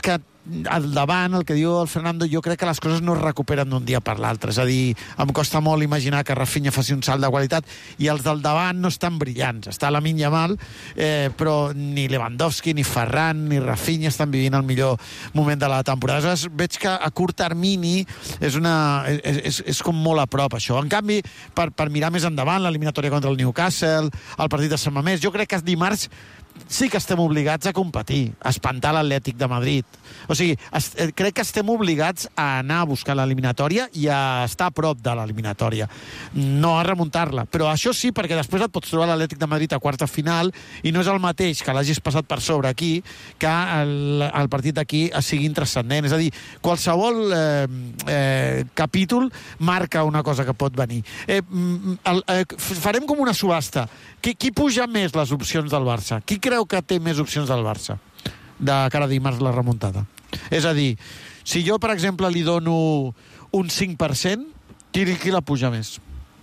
al davant, el que diu el Fernando, jo crec que les coses no es recuperen d'un dia per l'altre. És a dir, em costa molt imaginar que Rafinha faci un salt de qualitat, i els del davant no estan brillants. Està Lamine Yamal, eh, però ni Lewandowski, ni Ferran, ni Rafinha estan vivint el millor moment de la temporada. Aleshores, veig que a curt termini és, una, és, és, és com molt a prop, això. En canvi, per, per mirar més endavant, l'eliminatòria contra el Newcastle, el partit de Sant Mamés, jo crec que dimarts sí que estem obligats a competir, a espantar l'Atlètic de Madrid. O sigui, es, crec que estem obligats a anar a buscar l'eliminatòria i a estar a prop de l'eliminatòria. No a remuntar-la. Però això sí, perquè després et pots trobar l'Atlètic de Madrid a quarta final i no és el mateix que l'hagis passat per sobre aquí que el, el partit d'aquí sigui intrascendent. És a dir, qualsevol eh, eh, capítol marca una cosa que pot venir. Eh, el, eh, farem com una subhasta. Qui, qui puja més les opcions del Barça? Qui creu que té més opcions del Barça de cara a dimarts la remuntada? És a dir, si jo, per exemple, li dono un cinc per cent, qui, qui la puja més?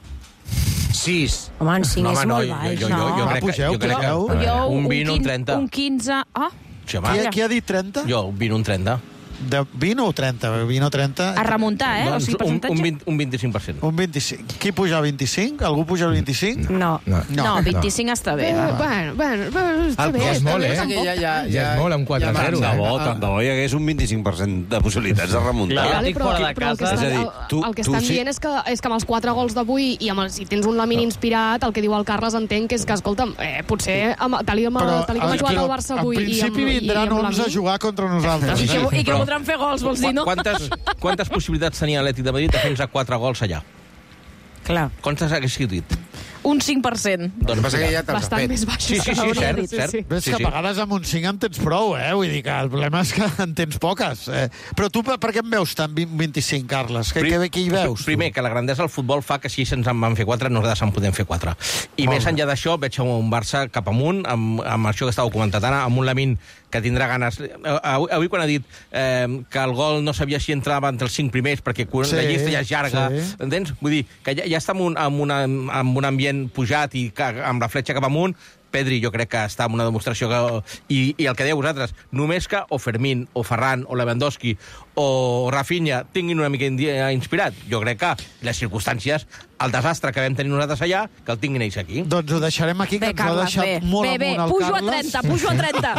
sis. Home, en cinc No, és home, no, molt jo- baix, jo- jo- no? jo Va, crec que- pugeu, jo crec que- pugeu. a veure, Jo, un vint o un quin- trenta. Un quinze... Ah, Sí, home. Qui, qui ha dit trenta? Jo, un vint, un trenta. De vint o trenta? vint o trenta? a remuntar, eh? O Doncs sigui, un, percentatge... un, vint, un vint-i-cinc per cent. Un vint-i-cinc. Qui puja al vint-i-cinc? Algú puja al vint-i-cinc? No. No, No, vint-i-cinc està bé. Eh, bueno, bueno, bueno, està El bé. és està molt, bé, eh? tampoc. Ja, ja, Ja és molt, amb quatre a zero. Tant de bo, Ah. tant de bo hi hagués un vint-i-cinc per cent de possibilitats de remuntar. Clar. Vale, Estic però, fora de però el que casa. estan, És a dir, el, tu- el que tu estan sí- dient és que, és que amb els quatre gols d'avui i amb el, si tens un Lamine inspirat, el que diu el Carles entenc que és que, escolta'm, eh, potser amb, tal, i amb, tal i com ha jugat el Barça avui en i amb, principi i vindran amb onze a Lamine... jugar contra nosaltres. I que, i que Però- voldran fer gols, vols dir, no? Quantes, quantes possibilitats tenia l'Atlètic de Madrid de fer-nos quatre gols allà? Clar. Quantes hagués dit? Un cinc per cent. Doncs El que passa que mira. ja te'ls has Bastant fet. més baixos. Sí, sí, sí, hauria cert, dit, cert. sí. Ves Sí, que sí. a vegades amb un cinc en tens prou, eh? Vull dir que el problema és que en tens poques. Eh? Però tu per, per què em veus tant vint, vint-i-cinc, Carles? Què, què, què hi veus? tu? Primer, que la grandesa del futbol fa que si se'ns en van fer quatre, nosaltres en podem fer quatre. I Molt més bé. enllà d'això, veig un Barça cap amunt, amb, amb això que estàveu comentant ara, amb un Lamine que tindrà ganes. Eh, Avui, avui quan ha dit eh, que el gol no sabia si entrava entre els cinc primers, perquè quan Sí, la llista ja és llarga, sí. entens? Vull dir, que ja, ja està en un, en, una, en un ambient pujat i que, amb la fletxa cap amunt. Pedri jo crec que està en una demostració que... I, i el que dèieu vosaltres, només que o Fermín, o Ferran, o Lewandowski, o Rafinha tinguin una mica inspirat. Jo crec que les circumstàncies, el desastre que vam tenir nosaltres allà, que el tinguin ells aquí. Doncs ho deixarem aquí, que Bé, ens ho ha Carles, deixat bé. molt Bé, bé, amunt el pujo a Carles. trenta, pujo a trenta.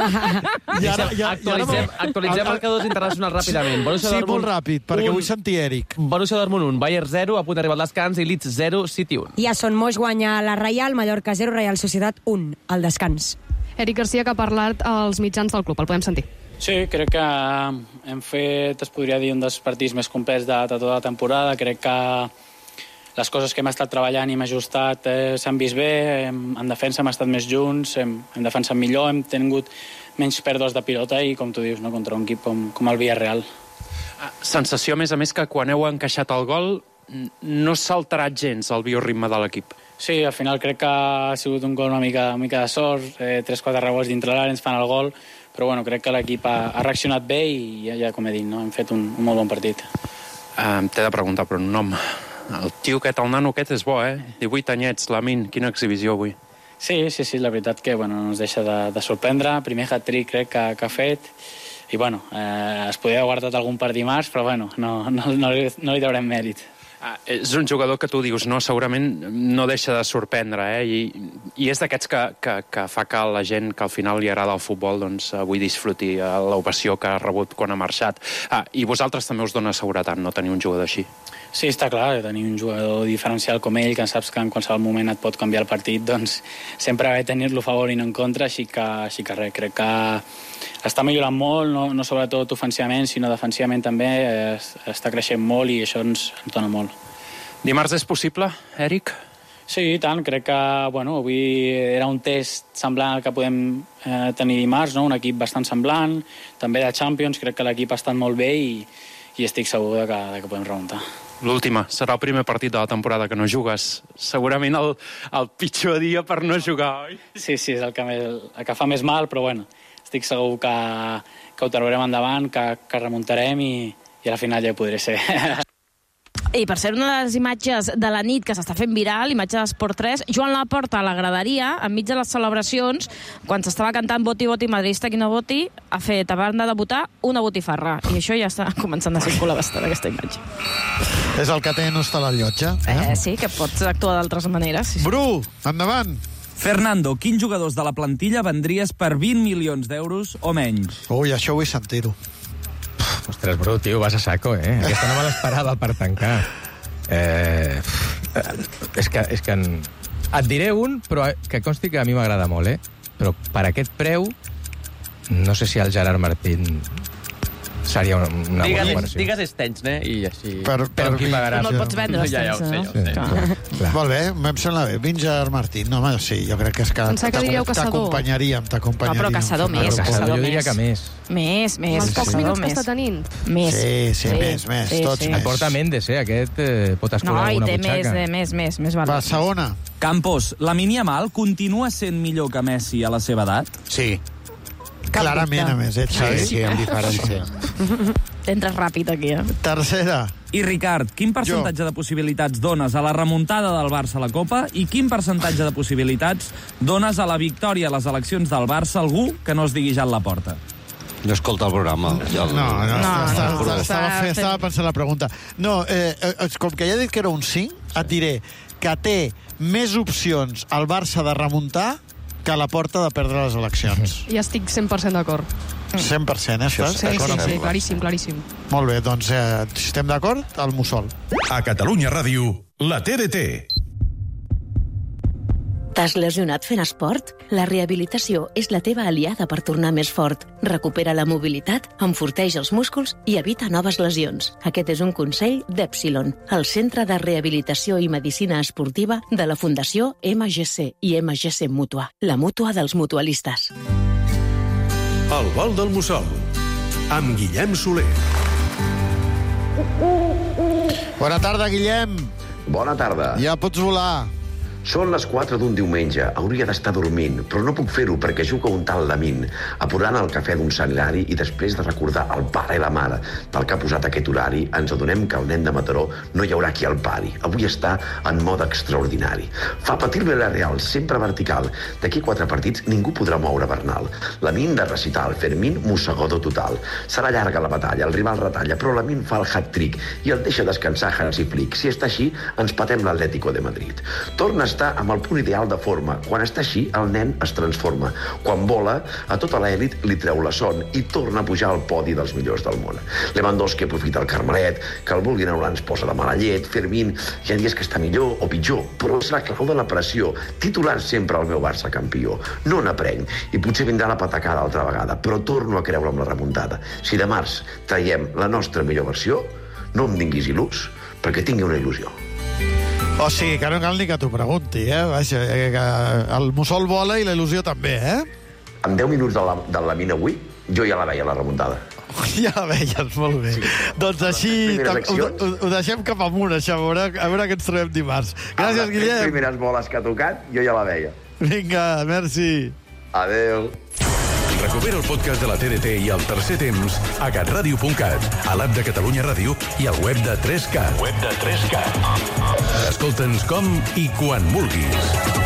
I ara, ja, Actualitzem, actualitzem marcadors internacionals ràpidament. Borussia Sí, Dortmund, molt ràpid, perquè un. vull sentir Eric. Borussia Dortmund un, Bayern zero, a punt d'arribar al descans, i Leeds zero, City un. I a Son Moix guanya la Reial, Mallorca zero, Real Societat un, al descans. Eric Garcia, que ha parlat als mitjans del club. El podem sentir. Sí, crec que hem fet, es podria dir, un dels partits més complets de, de tota la temporada. Crec que les coses que hem estat treballant i hem ajustat eh, s'han vist bé. Hem, en defensa hem estat més junts, hem, hem defensat millor, hem tingut menys pèrdues de pilota i, com tu dius, no, contra un equip com, com el Villarreal. Sensació, a més a més, que quan heu encaixat el gol no s'ha alterat gens el bioritme de l'equip. Sí, al final crec que ha sigut un gol una mica, una mica de sort, eh, tres quatre rebots dintre l'àrea, ens fan el gol, però bueno, crec que l'equip ha, ha reaccionat bé i ja, ja com he dit, no? Hem fet un, un molt bon partit. Um, T'he de preguntar per un nom. El tio aquest, el nano aquest, és bo, eh? divuit anyets, Lamine, quina exhibició avui. Sí, sí, sí, la veritat que bueno, no ens deixa de, de sorprendre. Primer hat-trick crec que, que ha fet. I bueno, eh, es podia haver guardat algun per dimarts, però bueno, no, no, no, li, no li traurem mèrit. Ah, és un jugador que tu dius, no, segurament no deixa de sorprendre, eh? I, i és d'aquests que, que, que fa que la gent que al final li agrada el futbol doncs, avui disfruti l'ovació que ha rebut quan ha marxat. Ah, i vosaltres també us dona seguretat no tenir un jugador així. Sí, està clar, tenir un jugador diferencial com ell, que saps que en qualsevol moment et pot canviar el partit, doncs sempre ha de tenir-lo a favor i no en contra, així que, així que res, crec que està millorant molt, no, no sobretot ofensivament, sinó defensivament també, es, està creixent molt i això ens, ens dona molt. Dimarts és possible, Eric? Sí, i tant, crec que bueno, avui era un test semblant al que podem eh, tenir dimarts, no? Un equip bastant semblant, també de Champions, crec que l'equip ha estat molt bé i, i estic segur de que, de que podem remuntar. L'última, serà el primer partit de la temporada que no jugues. Segurament el, el pitjor dia per no jugar, oi? Sí, sí, és el que, més, el que fa més mal, però bueno, estic segur que, que ho traurem endavant, que, que remuntarem i, i a la final ja ho podré ser. I per ser una de les imatges de la nit que s'està fent viral, imatge d'Esport tres, Joan Laporta a la graderia, enmig de les celebracions, quan s'estava cantant Voti, voti, madridista, qui no voti, ha fet, a banda de votar, una botifarra. I això ja està començant a circular bastant, aquesta imatge. És el que té no està la llotja. Eh, sí, que pots actuar d'altres maneres. Sí, sí. Bru, endavant. Fernando, quins jugadors de la plantilla vendries per vint milions d'euros o menys? Ui, això vull sentir-ho. Ostres, Bru, tio, vas a saco, eh? Aquesta no me l'esperava per tancar. Eh, és que, és que en... et diré un, però que consti que a mi m'agrada molt, eh? Però per aquest preu, no sé si el Gerard Martín seria una, una digues, bona versió. Digues Stenchne i així... Per, per qui pagarà? No el pots vendre, ja, ja ho sé, ja ho sé. Sí, clar. Molt bé, em sembla bé. Vint Gerard Martín. No, home, sí, jo crec que és que Pensava que diríeu caçador. t'acompanyaríem, t'acompanyaríem. No, però caçador més, Caçador, caçador jo diria més. que més. Més, més. Els pocs caçador minuts que més. està tenint. Més. Sí, sí, més, més, tots El més. porta Mendes, eh? Aquest eh, pot No, escolar i alguna té més, butxaca. de, més, més, més valor. Va, segona. Campos, Lamine Yamal continua sent millor que Messi a la seva edat? Sí. Clarament, a més, eh, Xavi? Sí, sí, amb diferència. Entres ràpid aquí, eh? Tercera. I Ricard, quin percentatge de possibilitats dones a la remuntada del Barça a la Copa i quin percentatge de possibilitats dones a la victòria a les eleccions del Barça a algú que no es digui Joan Laporta? No escolta el programa. Ja el... No, no, No, estava, no, estava, no. estava, fe- estava pensant la pregunta. No, eh, eh, com que ja he dit que era un cinc, et diré que té més opcions al Barça de remuntar que a la porta de perdre les eleccions. I estic cent per cent d'acord. cent per cent, eh? Estàs Sí, sí, d'acord amb sí, mi? claríssim, claríssim. Molt bé, doncs, eh, si estem d'acord, el mussol. A Catalunya Ràdio, la T D T. T'has lesionat fent esport? La rehabilitació és la teva aliada per tornar més fort. Recupera la mobilitat, enforteix els músculs i evita noves lesions. Aquest és un consell d'Epsilon, el Centre de Rehabilitació i Medicina Esportiva de la Fundació M G C i M G C Mútua, la mútua dels mutualistes. El vol del mussol, amb Guillem Soler. Bona tarda, Guillem. Bona tarda. Ja pots volar. Són les quatre d'un diumenge. Hauria d'estar dormint, però no puc fer-ho perquè juga un tal Lamin, apurant el cafè d'un centenari i després de recordar el pare i la mare del que ha posat aquest horari, ens adonem que el nen de Mataró no hi haurà qui el pari. Avui està en mode extraordinari. Fa patir la Real, sempre vertical. D'aquí quatre partits ningú podrà moure Bernal. Lamin de recital, Fermín mossegador total. Serà llarga la batalla, el rival retalla, però Lamin fa el hat-trick i el deixa descansar Hansi Flick. Si està així, ens patem l'Atlético de Madrid. Torna està amb el punt ideal de forma. Quan està així, el nen es transforma. Quan vola, a tota l'èlit li treu la son i torna a pujar al podi dels millors del món. Lewandowski aprofita el Carmelet, que el vulguin anul·lar ens posa de mala llet, Fermín ja dies que està millor o pitjor, però és la clau de la pressió. Titular sempre el meu Barça campió. No n'aprenc, i potser vindrà la patacada altra vegada, però torno a creure amb la remuntada. Si de març traiem la nostra millor versió, no em vinguis il·lus, perquè tingui una il·lusió. O sigui, que no cal ni que t'ho pregunti, eh? Vaja, eh, que el mussol vola i la il·lusió també, eh? En deu minuts de la, de la mina avui, jo ja la veia, la remuntada. Ja la veies, molt bé. Sí. Doncs així ho, ho, ho deixem cap amunt, això, a veure, a veure què ens trobem dimarts. Gràcies, Guillem. Les primeres boles que ha tocat, jo ja la veia. Vinga, merci. Adéu. Recupera el podcast de la T D T i el tercer temps a catradio punt cat, a l'app de Catalunya Ràdio i al web de tres cat. Web de tres cat. Escolta'ns com i quan vulguis.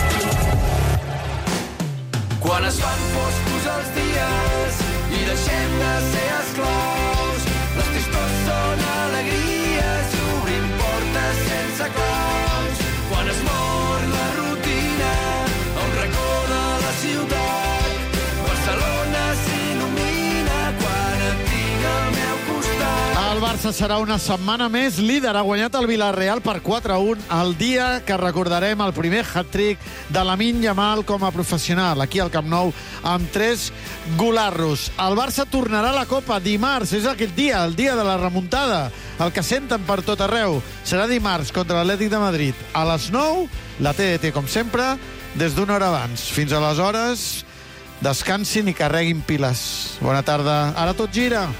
Quan es fan foscos els dies i deixem de ser esclaus, les tristors són alegries i obrim portes sense claus. Quan es mor la rutina a un racó de la ciutat, Barcelona s'il·lumina quan et tinc al meu costat. El Barça serà una setmana més líder. Ha guanyat el Villarreal per quatre a un el dia que recordarem el primer hat-trick de Lamine Yamal com a professional, aquí al Camp Nou, amb tres golarros. El Barça tornarà a la Copa dimarts, és aquell dia, el dia de la remuntada, el que senten per tot arreu. Serà dimarts contra l'Atlètic de Madrid a les nou, la T D T, com sempre, des d'una hora abans. Fins aleshores, descansin i carreguin piles. Bona tarda. Ara tot gira.